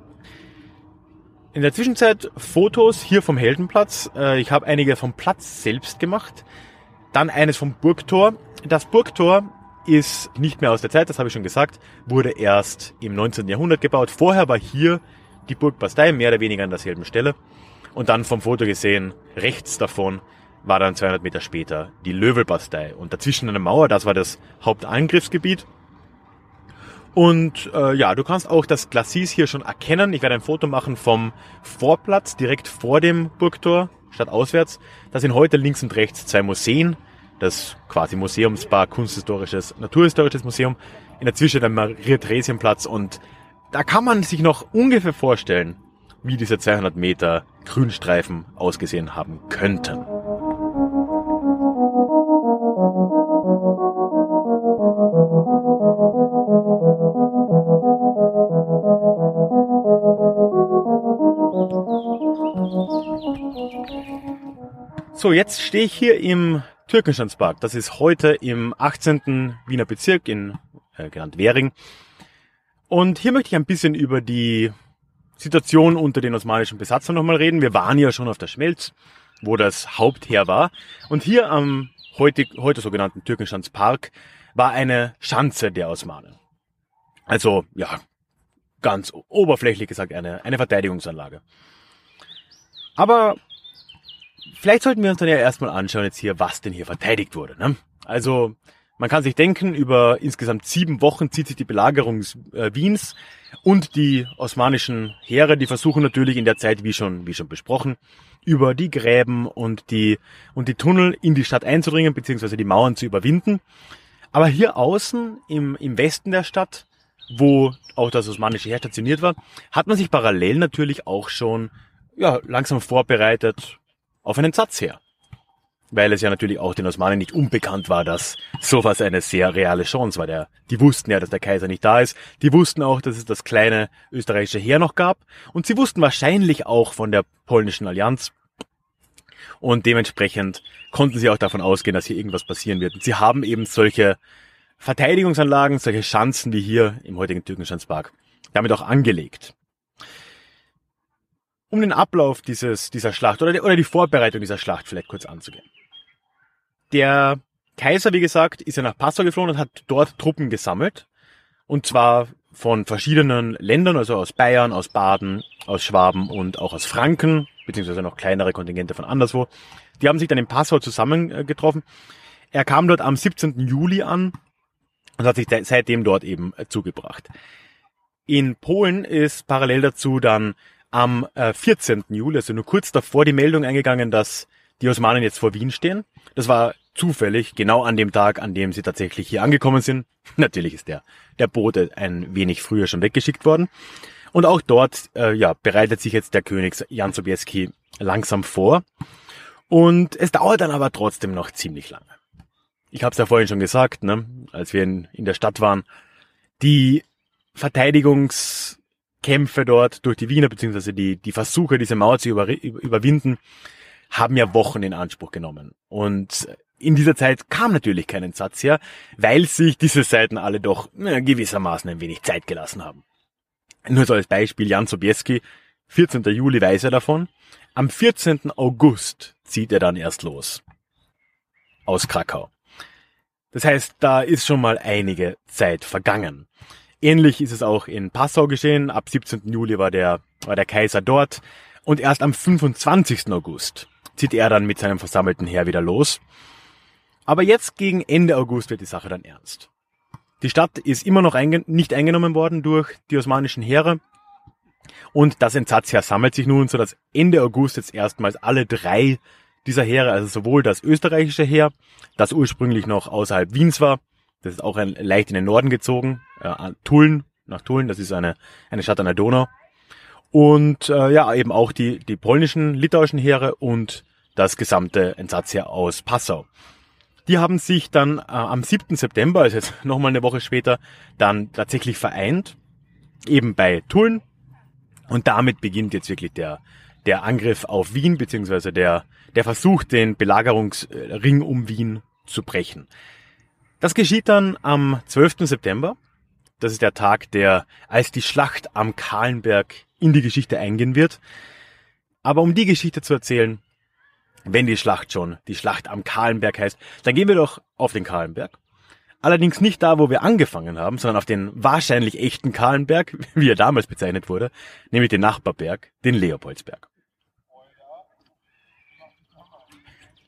In der Zwischenzeit Fotos hier vom Heldenplatz. Ich habe einige vom Platz selbst gemacht. Dann eines vom Burgtor. Das Burgtor ist nicht mehr aus der Zeit, das habe ich schon gesagt, wurde erst im 19. Jahrhundert gebaut. Vorher war hier die Burgbastei, mehr oder weniger an derselben Stelle. Und dann vom Foto gesehen, rechts davon, war dann 200 Meter später die Löwelbastei. Und dazwischen eine Mauer, das war das Hauptangriffsgebiet. Und du kannst auch das Glacis hier schon erkennen. Ich werde ein Foto machen vom Vorplatz, direkt vor dem Burgtor, stadtauswärts. Da sind heute links und rechts 2 Museen. Das quasi Museumspark, kunsthistorisches, naturhistorisches Museum. In der Zwischen der Maria-Theresien-Platz. Und da kann man sich noch ungefähr vorstellen, wie diese 200 Meter Grünstreifen ausgesehen haben könnten. So, jetzt stehe ich hier im Türkenstandspark. Das ist heute im 18. Wiener Bezirk, genannt Währing. Und hier möchte ich ein bisschen über die Situation unter den osmanischen Besatzern nochmal reden. Wir waren ja schon auf der Schmelz, wo das Hauptheer war. Und hier am heute sogenannten Türkenstandspark war eine Schanze der Osmanen. Also, ja, ganz oberflächlich gesagt eine Verteidigungsanlage. Aber vielleicht sollten wir uns dann ja erstmal anschauen jetzt hier, was denn hier verteidigt wurde. Ne? Also, man kann sich denken, über insgesamt 7 Wochen zieht sich die Belagerung Wiens und die osmanischen Heere, die versuchen natürlich in der Zeit, wie schon besprochen, über die Gräben und die Tunnel in die Stadt einzudringen, beziehungsweise die Mauern zu überwinden. Aber hier außen im Westen der Stadt, wo auch das osmanische Heer stationiert war, hat man sich parallel natürlich auch schon langsam vorbereitet auf einen Satzheer. Weil es ja natürlich auch den Osmanen nicht unbekannt war, dass sowas eine sehr reale Chance war. Die wussten ja, dass der Kaiser nicht da ist. Die wussten auch, dass es das kleine österreichische Heer noch gab. Und sie wussten wahrscheinlich auch von der polnischen Allianz. Und dementsprechend konnten sie auch davon ausgehen, dass hier irgendwas passieren wird. Und sie haben eben solche Verteidigungsanlagen, solche Schanzen wie hier im heutigen Türkenstandspark damit auch angelegt. Um den Ablauf dieser Schlacht oder die Vorbereitung dieser Schlacht vielleicht kurz anzugehen. Der Kaiser, wie gesagt, ist ja nach Passau geflohen und hat dort Truppen gesammelt. Und zwar von verschiedenen Ländern, also aus Bayern, aus Baden, aus Schwaben und auch aus Franken, beziehungsweise noch kleinere Kontingente von anderswo. Die haben sich dann in Passau zusammengetroffen. Er kam dort am 17. Juli an und hat sich seitdem dort eben zugebracht. In Polen ist parallel dazu dann am 14. Juli, also nur kurz davor, die Meldung eingegangen, dass die Osmanen jetzt vor Wien stehen. Das war zufällig genau an dem Tag, an dem sie tatsächlich hier angekommen sind. Natürlich ist der Bote ein wenig früher schon weggeschickt worden. Und auch dort bereitet sich jetzt der König Jan Sobieski langsam vor. Und es dauert dann aber trotzdem noch ziemlich lange. Ich habe es ja vorhin schon gesagt, ne, als wir in der Stadt waren, die Verteidigungskämpfe dort durch die Wiener, beziehungsweise die Versuche, diese Mauer zu überwinden, haben ja Wochen in Anspruch genommen. Und in dieser Zeit kam natürlich kein Satzheer, weil sich diese Seiten alle doch gewissermaßen ein wenig Zeit gelassen haben. Nur so als Beispiel, Jan Sobieski, 14. Juli weiß er davon. Am 14. August zieht er dann erst los. Aus Krakau. Das heißt, da ist schon mal einige Zeit vergangen. Ähnlich ist es auch in Passau geschehen. Ab 17. Juli war der Kaiser dort. Und erst am 25. August zieht er dann mit seinem versammelten Heer wieder los. Aber jetzt gegen Ende August wird die Sache dann ernst. Die Stadt ist immer noch nicht eingenommen worden durch die osmanischen Heere. Und das Entsatzheer sammelt sich nun, sodass Ende August jetzt erstmals alle 3 dieser Heere, also sowohl das österreichische Heer, das ursprünglich noch außerhalb Wiens war, das ist auch leicht in den Norden gezogen, nach Tulln, das ist eine Stadt an der Donau. Und eben auch die polnischen, litauischen Heere und das gesamte Entsatzheer aus Passau. Die haben sich dann am 7. September, also jetzt nochmal eine Woche später, dann tatsächlich vereint, eben bei Tulln. Und damit beginnt jetzt wirklich der Angriff auf Wien, beziehungsweise der Versuch, den Belagerungsring um Wien zu brechen. Das geschieht dann am 12. September. Das ist der Tag, als die Schlacht am Kahlenberg in die Geschichte eingehen wird. Aber um die Geschichte zu erzählen, wenn die Schlacht schon die Schlacht am Kahlenberg heißt, dann gehen wir doch auf den Kahlenberg. Allerdings nicht da, wo wir angefangen haben, sondern auf den wahrscheinlich echten Kahlenberg, wie er damals bezeichnet wurde, nämlich den Nachbarberg, den Leopoldsberg.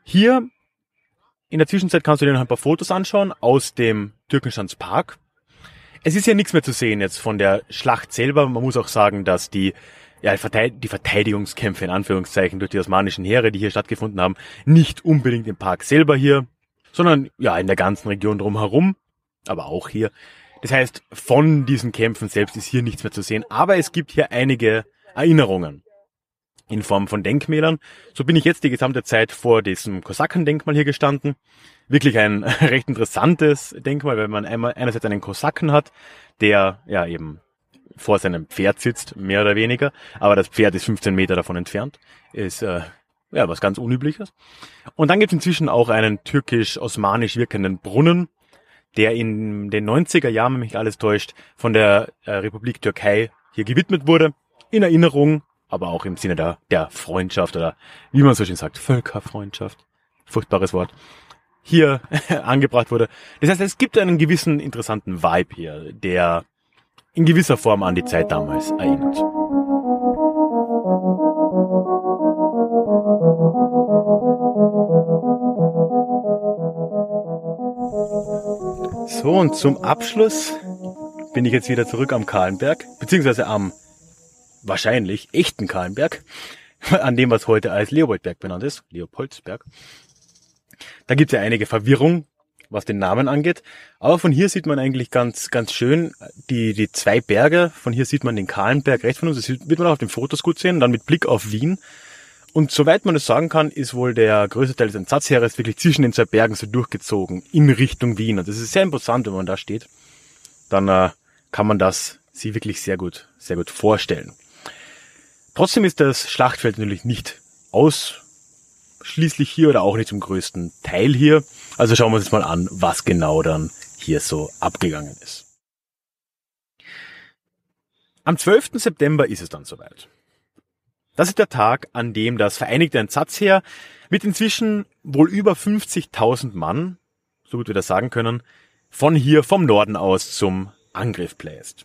Hier in der Zwischenzeit kannst du dir noch ein paar Fotos anschauen aus dem Türkenschanzpark. Es ist ja nichts mehr zu sehen jetzt von der Schlacht selber. Man muss auch sagen, dass die Verteidigungskämpfe in Anführungszeichen durch die osmanischen Heere, die hier stattgefunden haben, nicht unbedingt im Park selber hier, sondern ja in der ganzen Region drumherum, aber auch hier. Das heißt, von diesen Kämpfen selbst ist hier nichts mehr zu sehen, aber es gibt hier einige Erinnerungen in Form von Denkmälern. So bin ich jetzt die gesamte Zeit vor diesem Kosakendenkmal hier gestanden. Wirklich ein recht interessantes Denkmal, weil man einerseits einen Kosaken hat, der ja eben vor seinem Pferd sitzt, mehr oder weniger, aber das Pferd ist 15 Meter davon entfernt. Ist was ganz Unübliches. Und dann gibt es inzwischen auch einen türkisch-osmanisch wirkenden Brunnen, der in den 90er Jahren, wenn mich alles täuscht, von der Republik Türkei hier gewidmet wurde, in Erinnerung, aber auch im Sinne der Freundschaft oder wie man so schön sagt, Völkerfreundschaft, furchtbares Wort, hier angebracht wurde. Das heißt, es gibt einen gewissen interessanten Vibe hier, der in gewisser Form an die Zeit damals erinnert. So, und zum Abschluss bin ich jetzt wieder zurück am Kahlenberg, beziehungsweise am wahrscheinlich echten Kahlenberg, an dem, was heute als Leopoldberg benannt ist, Leopoldsberg. Da gibt es ja einige Verwirrung, was den Namen angeht, aber von hier sieht man eigentlich ganz schön die zwei Berge. Von hier sieht man den Kahlenberg rechts von uns, das wird man auch auf den Fotos gut sehen, dann mit Blick auf Wien. Und soweit man es sagen kann, ist wohl der größte Teil des Entsatzheeres wirklich zwischen den zwei Bergen so durchgezogen, in Richtung Wien. Und das ist sehr imposant, wenn man da steht. Dann kann man das sich wirklich sehr gut vorstellen. Trotzdem ist das Schlachtfeld natürlich nicht ausschließlich hier oder auch nicht zum größten Teil hier. Also schauen wir uns jetzt mal an, was genau dann hier so abgegangen ist. Am 12. September ist es dann soweit. Das ist der Tag, an dem das Vereinigte Entsatzheer mit inzwischen wohl über 50.000 Mann, so gut wir das sagen können, von hier vom Norden aus zum Angriff bläst.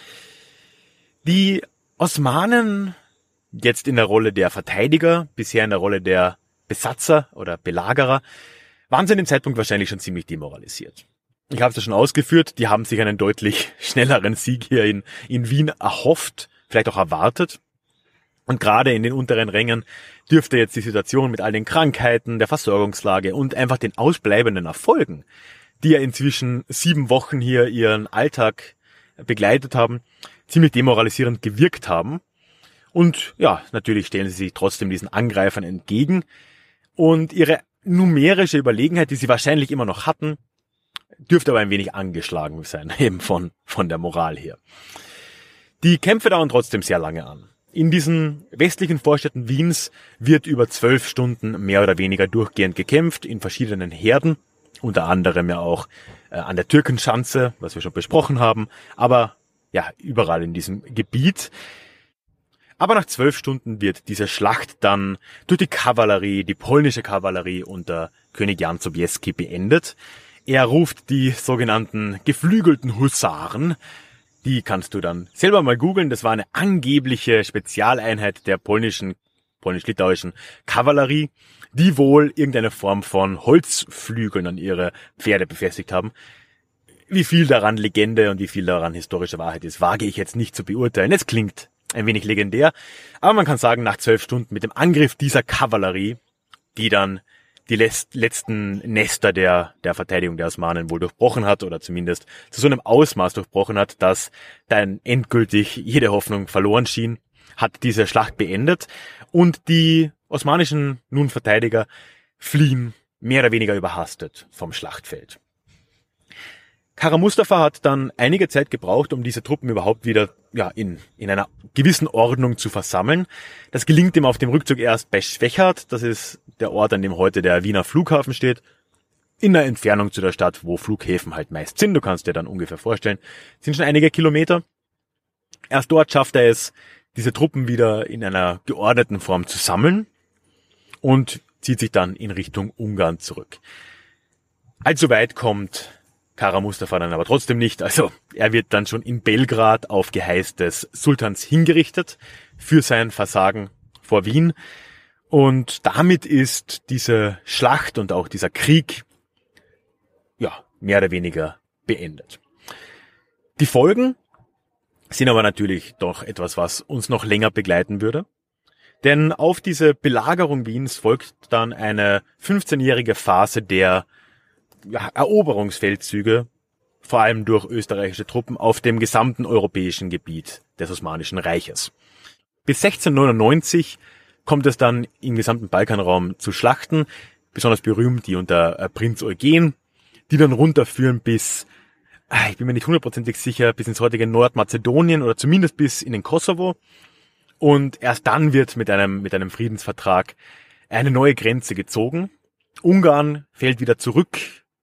Die Osmanen, jetzt in der Rolle der Verteidiger, bisher in der Rolle der Besatzer oder Belagerer, waren zu dem Zeitpunkt wahrscheinlich schon ziemlich demoralisiert. Ich habe es ja schon ausgeführt, die haben sich einen deutlich schnelleren Sieg hier in Wien erhofft, vielleicht auch erwartet. Und gerade in den unteren Rängen dürfte jetzt die Situation mit all den Krankheiten, der Versorgungslage und einfach den ausbleibenden Erfolgen, die ja inzwischen 7 Wochen hier ihren Alltag begleitet haben, ziemlich demoralisierend gewirkt haben. Und ja, natürlich stellen sie sich trotzdem diesen Angreifern entgegen. Und ihre numerische Überlegenheit, die sie wahrscheinlich immer noch hatten, dürfte aber ein wenig angeschlagen sein, eben von der Moral her. Die Kämpfe dauern trotzdem sehr lange an. In diesen westlichen Vorstädten Wiens wird über 12 Stunden mehr oder weniger durchgehend gekämpft, in verschiedenen Herden, unter anderem ja auch an der Türkenschanze, was wir schon besprochen haben, aber ja, überall in diesem Gebiet. Aber nach 12 Stunden wird diese Schlacht dann durch die Kavallerie, die polnische Kavallerie unter König Jan Sobieski beendet. Er ruft die sogenannten geflügelten Husaren. Die kannst du dann selber mal googeln. Das war eine angebliche Spezialeinheit der polnisch-litauischen Kavallerie, die wohl irgendeine Form von Holzflügeln an ihre Pferde befestigt haben. Wie viel daran Legende und wie viel daran historische Wahrheit ist, wage ich jetzt nicht zu beurteilen. Es klingt ein wenig legendär, aber man kann sagen, nach 12 Stunden mit dem Angriff dieser Kavallerie, die dann die letzten Nester der Verteidigung der Osmanen wohl durchbrochen hat oder zumindest zu so einem Ausmaß durchbrochen hat, dass dann endgültig jede Hoffnung verloren schien, hat diese Schlacht beendet und die osmanischen nun Verteidiger fliehen mehr oder weniger überhastet vom Schlachtfeld. Kara Mustafa hat dann einige Zeit gebraucht, um diese Truppen überhaupt wieder in einer gewissen Ordnung zu versammeln. Das gelingt ihm auf dem Rückzug erst bei Schwechat, das ist der Ort, an dem heute der Wiener Flughafen steht, in der Entfernung zu der Stadt, wo Flughäfen halt meist sind. Du kannst dir dann ungefähr vorstellen, sind schon einige Kilometer. Erst dort schafft er es, diese Truppen wieder in einer geordneten Form zu sammeln und zieht sich dann in Richtung Ungarn zurück. Allzu weit kommt Kara Mustafa dann aber trotzdem nicht. Also er wird dann schon in Belgrad auf Geheiß des Sultans hingerichtet für sein Versagen vor Wien. Und damit ist diese Schlacht und auch dieser Krieg, ja, mehr oder weniger beendet. Die Folgen sind aber natürlich doch etwas, was uns noch länger begleiten würde. Denn auf diese Belagerung Wiens folgt dann eine 15-jährige Phase der Eroberungsfeldzüge, vor allem durch österreichische Truppen auf dem gesamten europäischen Gebiet des Osmanischen Reiches. Bis 1699 kommt es dann im gesamten Balkanraum zu Schlachten, besonders berühmt die unter Prinz Eugen, die dann runterführen bis, ich bin mir nicht hundertprozentig sicher, bis ins heutige Nordmazedonien oder zumindest bis in den Kosovo. Und erst dann wird mit einem Friedensvertrag eine neue Grenze gezogen. Ungarn fällt wieder zurück.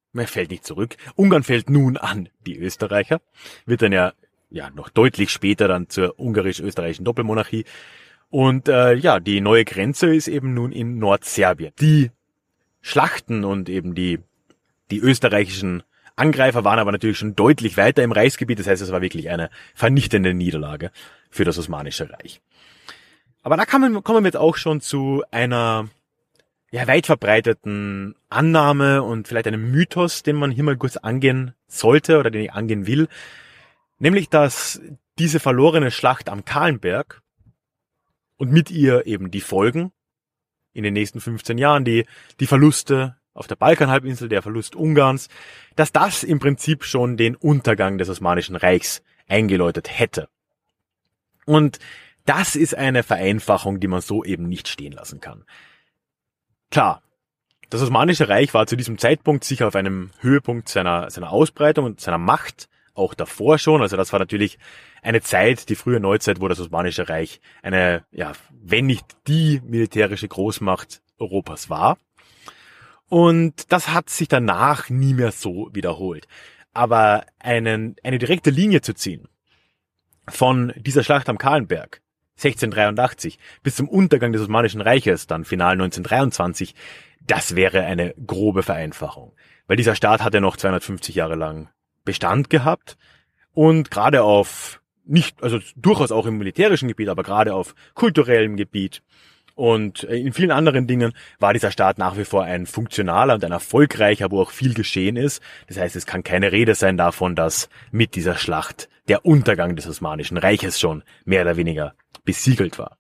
Ungarn fällt nun an die Österreicher. Wird dann ja noch deutlich später dann zur ungarisch-österreichischen Doppelmonarchie. Und die neue Grenze ist eben nun in Nordserbien. Die Schlachten und eben die österreichischen Angreifer waren aber natürlich schon deutlich weiter im Reichsgebiet. Das heißt, es war wirklich eine vernichtende Niederlage für das Osmanische Reich. Aber da kommen wir jetzt auch schon zu einer weit verbreiteten Annahme und vielleicht einem Mythos, den man hier mal kurz angehen sollte oder den ich angehen will. Nämlich, dass diese verlorene Schlacht am Kahlenberg und mit ihr eben die Folgen in den nächsten 15 Jahren, die Verluste auf der Balkanhalbinsel, der Verlust Ungarns, dass das im Prinzip schon den Untergang des Osmanischen Reichs eingeläutet hätte. Und das ist eine Vereinfachung, die man so eben nicht stehen lassen kann. Klar, das Osmanische Reich war zu diesem Zeitpunkt sicher auf einem Höhepunkt seiner Ausbreitung und seiner Macht, auch davor schon. Also das war natürlich eine Zeit, die frühe Neuzeit, wo das Osmanische Reich eine, wenn nicht die militärische Großmacht Europas war. Und das hat sich danach nie mehr so wiederholt. Aber eine direkte Linie zu ziehen von dieser Schlacht am Kahlenberg 1683 bis zum Untergang des Osmanischen Reiches, dann final 1923, das wäre eine grobe Vereinfachung. Weil dieser Staat hat ja noch 250 Jahre lang Bestand gehabt und gerade durchaus auch im militärischen Gebiet, aber gerade auf kulturellem Gebiet und in vielen anderen Dingen war dieser Staat nach wie vor ein funktionaler und ein erfolgreicher, wo auch viel geschehen ist. Das heißt, es kann keine Rede sein davon, dass mit dieser Schlacht der Untergang des Osmanischen Reiches schon mehr oder weniger besiegelt war.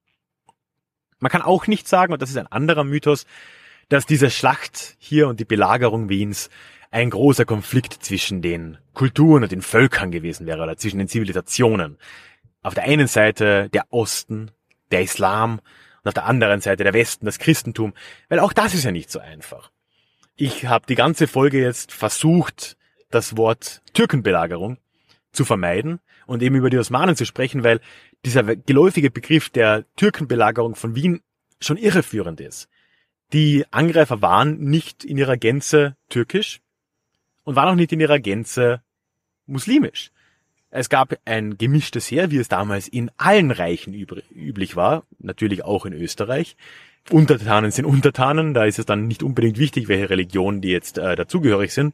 Man kann auch nicht sagen, und das ist ein anderer Mythos, dass diese Schlacht hier und die Belagerung Wiens ein großer Konflikt zwischen den Kulturen und den Völkern gewesen wäre oder zwischen den Zivilisationen. Auf der einen Seite der Osten, der Islam und auf der anderen Seite der Westen, das Christentum, weil auch das ist ja nicht so einfach. Ich habe die ganze Folge jetzt versucht, das Wort Türkenbelagerung zu vermeiden und eben über die Osmanen zu sprechen, weil dieser geläufige Begriff der Türkenbelagerung von Wien schon irreführend ist. Die Angreifer waren nicht in ihrer Gänze türkisch und waren auch nicht in ihrer Gänze muslimisch. Es gab ein gemischtes Heer, wie es damals in allen Reichen üblich war, natürlich auch in Österreich. Untertanen sind Untertanen, da ist es dann nicht unbedingt wichtig, welche Religionen die jetzt dazugehörig sind.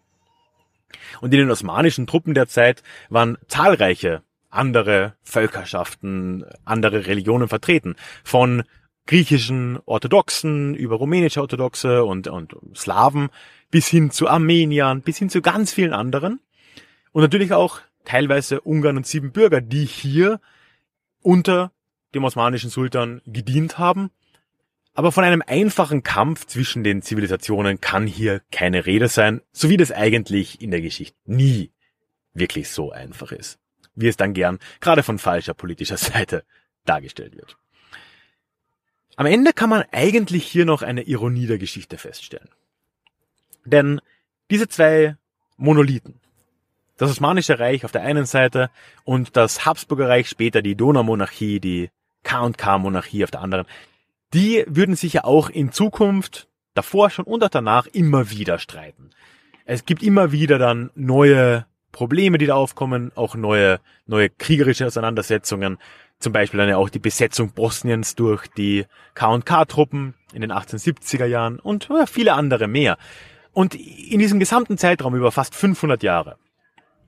Und in den osmanischen Truppen der Zeit waren zahlreiche andere Völkerschaften, andere Religionen vertreten. Von griechischen Orthodoxen über rumänische Orthodoxe und Slawen bis hin zu Armeniern, bis hin zu ganz vielen anderen. Und natürlich auch teilweise Ungarn und Siebenbürger, die hier unter dem osmanischen Sultan gedient haben. Aber von einem einfachen Kampf zwischen den Zivilisationen kann hier keine Rede sein, so wie das eigentlich in der Geschichte nie wirklich so einfach ist, wie es dann gern gerade von falscher politischer Seite dargestellt wird. Am Ende kann man eigentlich hier noch eine Ironie der Geschichte feststellen. Denn diese zwei Monolithen, das Osmanische Reich auf der einen Seite und das Habsburger Reich, später die Donaumonarchie, die K&K-Monarchie auf der anderen, die würden sich ja auch in Zukunft, davor schon und auch danach, immer wieder streiten. Es gibt immer wieder dann neue Probleme, die da aufkommen, auch neue kriegerische Auseinandersetzungen, zum Beispiel dann ja auch die Besetzung Bosniens durch die K&K-Truppen in den 1870er Jahren und viele andere mehr. Und in diesem gesamten Zeitraum über fast 500 Jahre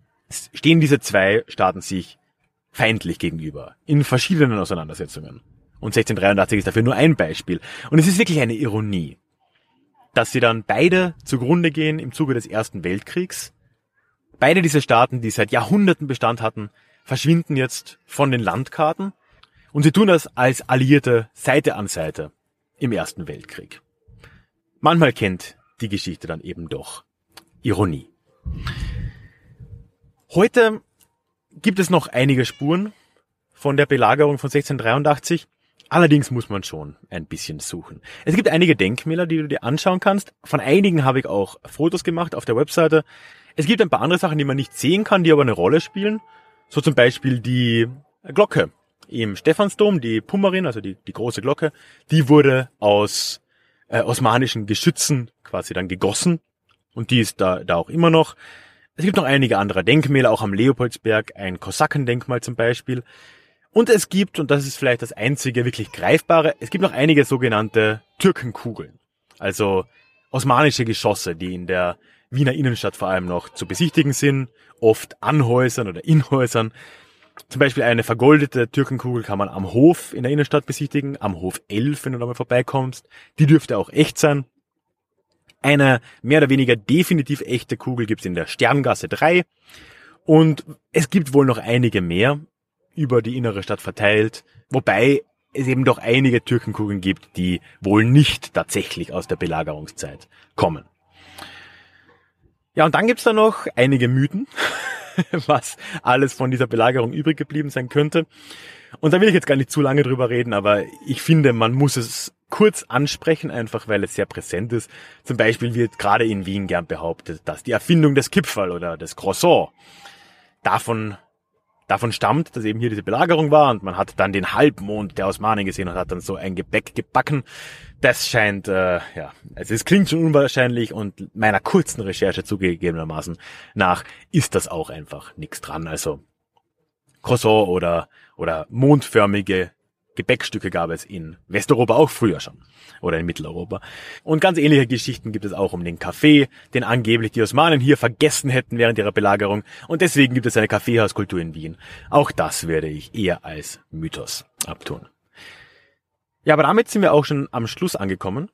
stehen diese zwei Staaten sich feindlich gegenüber, in verschiedenen Auseinandersetzungen. Und 1683 ist dafür nur ein Beispiel. Und es ist wirklich eine Ironie, dass sie dann beide zugrunde gehen im Zuge des Ersten Weltkriegs. Beide diese Staaten, die seit Jahrhunderten Bestand hatten, verschwinden jetzt von den Landkarten. Und sie tun das als Alliierte Seite an Seite im Ersten Weltkrieg. Manchmal kennt die Geschichte dann eben doch Ironie. Heute gibt es noch einige Spuren von der Belagerung von 1683. Allerdings muss man schon ein bisschen suchen. Es gibt einige Denkmäler, die du dir anschauen kannst. Von einigen habe ich auch Fotos gemacht auf der Webseite. Es gibt ein paar andere Sachen, die man nicht sehen kann, die aber eine Rolle spielen. So zum Beispiel die Glocke im Stephansdom, die Pummerin, also die große Glocke, die wurde aus osmanischen Geschützen quasi dann gegossen. Und die ist da auch immer noch. Es gibt noch einige andere Denkmäler, auch am Leopoldsberg, ein Kosakendenkmal zum Beispiel. Und es gibt, und das ist vielleicht das einzige wirklich Greifbare, es gibt noch einige sogenannte Türkenkugeln. Also osmanische Geschosse, die in der Wiener Innenstadt vor allem noch zu besichtigen sind, oft an Häusern oder in Häusern. Zum Beispiel eine vergoldete Türkenkugel kann man am Hof in der Innenstadt besichtigen, am Hof 11, wenn du da mal vorbeikommst. Die dürfte auch echt sein. Eine mehr oder weniger definitiv echte Kugel gibt's in der Sterngasse 3. Und es gibt wohl noch einige mehr über die innere Stadt verteilt, wobei es eben doch einige Türkenkugeln gibt, die wohl nicht tatsächlich aus der Belagerungszeit kommen. Ja, und dann gibt's da noch einige Mythen, was alles von dieser Belagerung übrig geblieben sein könnte. Und da will ich jetzt gar nicht zu lange drüber reden, aber ich finde, man muss es kurz ansprechen, einfach weil es sehr präsent ist. Zum Beispiel wird gerade in Wien gern behauptet, dass die Erfindung des Kipferl oder des Croissant davon stammt, dass eben hier diese Belagerung war und man hat dann den Halbmond der Osmanen gesehen und hat dann so ein Gebäck gebacken. Das scheint, also es klingt schon unwahrscheinlich und meiner kurzen Recherche zugegebenermaßen nach ist das auch einfach nichts dran. Also Croissant oder mondförmige Gebäckstücke gab es in Westeuropa auch früher schon. Oder in Mitteleuropa. Und ganz ähnliche Geschichten gibt es auch um den Kaffee, den angeblich die Osmanen hier vergessen hätten während ihrer Belagerung. Und deswegen gibt es eine Kaffeehauskultur in Wien. Auch das werde ich eher als Mythos abtun. Ja, aber damit sind wir auch schon am Schluss angekommen.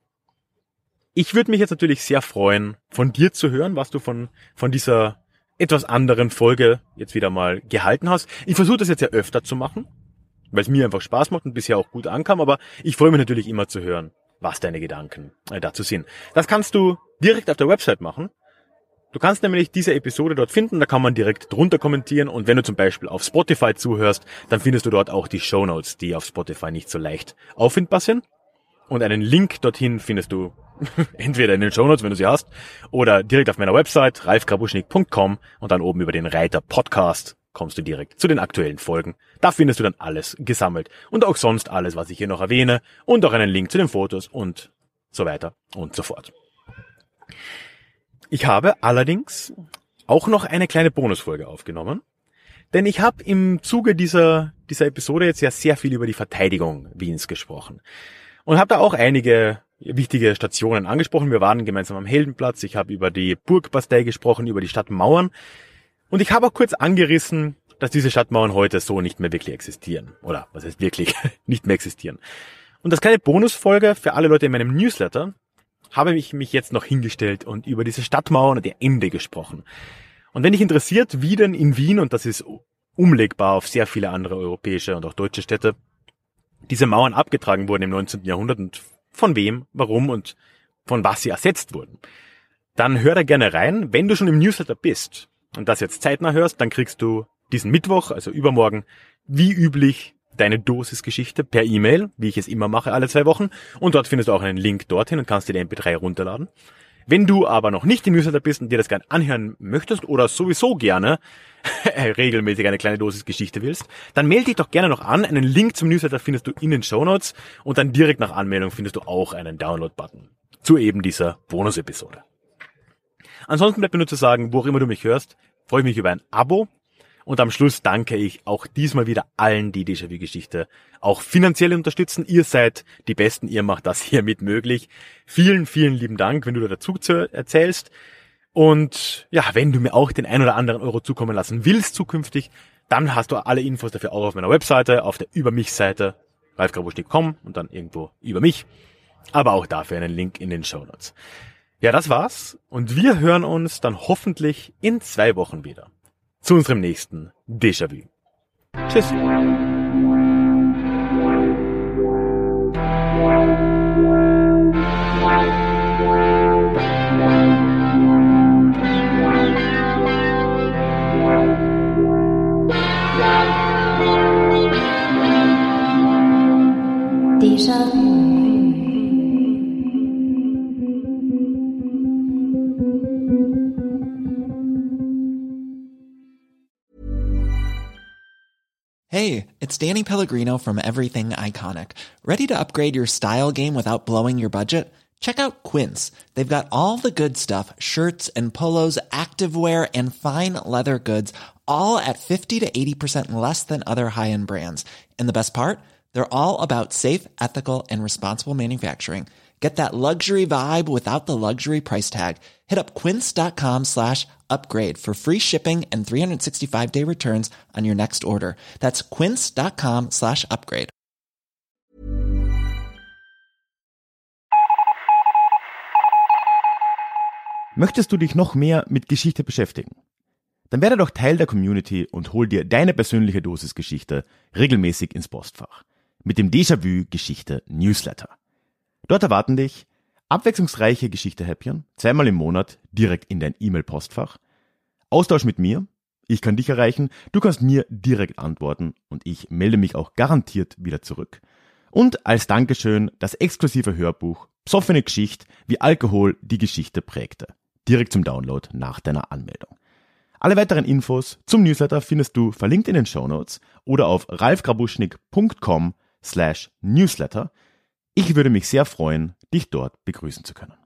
Ich würde mich jetzt natürlich sehr freuen, von dir zu hören, was du von dieser etwas anderen Folge jetzt wieder mal gehalten hast. Ich versuche das jetzt ja öfter zu machen, weil es mir einfach Spaß macht und bisher auch gut ankam, aber ich freue mich natürlich immer zu hören, was deine Gedanken dazu sind. Das kannst du direkt auf der Website machen. Du kannst nämlich diese Episode dort finden, da kann man direkt drunter kommentieren und wenn du zum Beispiel auf Spotify zuhörst, dann findest du dort auch die Shownotes, die auf Spotify nicht so leicht auffindbar sind. Und einen Link dorthin findest du entweder in den Shownotes, wenn du sie hast, oder direkt auf meiner Website ralfgrabuschnik.com und dann oben über den Reiter Podcast kommst du direkt zu den aktuellen Folgen. Da findest du dann alles gesammelt und auch sonst alles, was ich hier noch erwähne und auch einen Link zu den Fotos und so weiter und so fort. Ich habe allerdings auch noch eine kleine Bonusfolge aufgenommen, denn ich habe im Zuge dieser Episode jetzt ja sehr viel über die Verteidigung Wiens gesprochen und habe da auch einige wichtige Stationen angesprochen. Wir waren gemeinsam am Heldenplatz, ich habe über die Burgbastei gesprochen, über die Stadtmauern. Und ich habe auch kurz angerissen, dass diese Stadtmauern heute so nicht mehr wirklich existieren. Oder was heißt wirklich nicht mehr existieren. Und als kleine Bonusfolge für alle Leute in meinem Newsletter habe ich mich jetzt noch hingestellt und über diese Stadtmauern und ihr Ende gesprochen. Und wenn dich interessiert, wie denn in Wien, und das ist umlegbar auf sehr viele andere europäische und auch deutsche Städte, diese Mauern abgetragen wurden im 19. Jahrhundert und von wem, warum und von was sie ersetzt wurden, dann hör da gerne rein. Wenn du schon im Newsletter bist und das jetzt zeitnah hörst, dann kriegst du diesen Mittwoch, also übermorgen, wie üblich, deine Dosis-Geschichte per E-Mail, wie ich es immer mache, alle 2 Wochen. Und dort findest du auch einen Link dorthin und kannst dir den MP3 runterladen. Wenn du aber noch nicht im Newsletter bist und dir das gerne anhören möchtest oder sowieso gerne regelmäßig eine kleine Dosis-Geschichte willst, dann melde dich doch gerne noch an. Einen Link zum Newsletter findest du in den Shownotes und dann direkt nach Anmeldung findest du auch einen Download-Button zu eben dieser Bonus-Episode. Ansonsten bleibt mir nur zu sagen, wo auch immer du mich hörst, freue ich mich über ein Abo. Und am Schluss danke ich auch diesmal wieder allen, die Déjà-vu-Geschichte auch finanziell unterstützen. Ihr seid die Besten, ihr macht das hier mit möglich. Vielen, vielen lieben Dank, wenn du da dazu erzählst. Und ja, wenn du mir auch den 1 oder anderen Euro zukommen lassen willst zukünftig, dann hast du alle Infos dafür auch auf meiner Webseite, auf der Über mich-Seite ralfgrabuschnick.com und dann irgendwo über mich. Aber auch dafür einen Link in den Shownotes. Ja, das war's. Und wir hören uns dann hoffentlich in 2 Wochen wieder. Zu unserem nächsten Déjà-vu. Tschüss. Déjà-vu. Hey, it's Danny Pellegrino from Everything Iconic. Ready to upgrade your style game without blowing your budget? Check out Quince. They've got all the good stuff, shirts and polos, activewear, and fine leather goods, all at 50 to 80% less than other high-end brands. And the best part? They're all about safe, ethical, and responsible manufacturing. Get that luxury vibe without the luxury price tag. Hit up quince.com/upgrade for free shipping and 365-day returns on your next order. That's quince.com/upgrade. Möchtest du dich noch mehr mit Geschichte beschäftigen? Dann werde doch Teil der Community und hol dir deine persönliche Dosis Geschichte regelmäßig ins Postfach. Mit dem Déjà-vu Geschichte Newsletter. Dort erwarten dich abwechslungsreiche Geschichte-Häppchen, 2-mal im Monat direkt in dein E-Mail-Postfach, Austausch mit mir, ich kann dich erreichen, du kannst mir direkt antworten und ich melde mich auch garantiert wieder zurück. Und als Dankeschön das exklusive Hörbuch Psoffene Geschichte, wie Alkohol die Geschichte prägte. Direkt zum Download nach deiner Anmeldung. Alle weiteren Infos zum Newsletter findest du verlinkt in den Shownotes oder auf ralfgrabuschnick.com/newsletter. Ich würde mich sehr freuen, dich dort begrüßen zu können.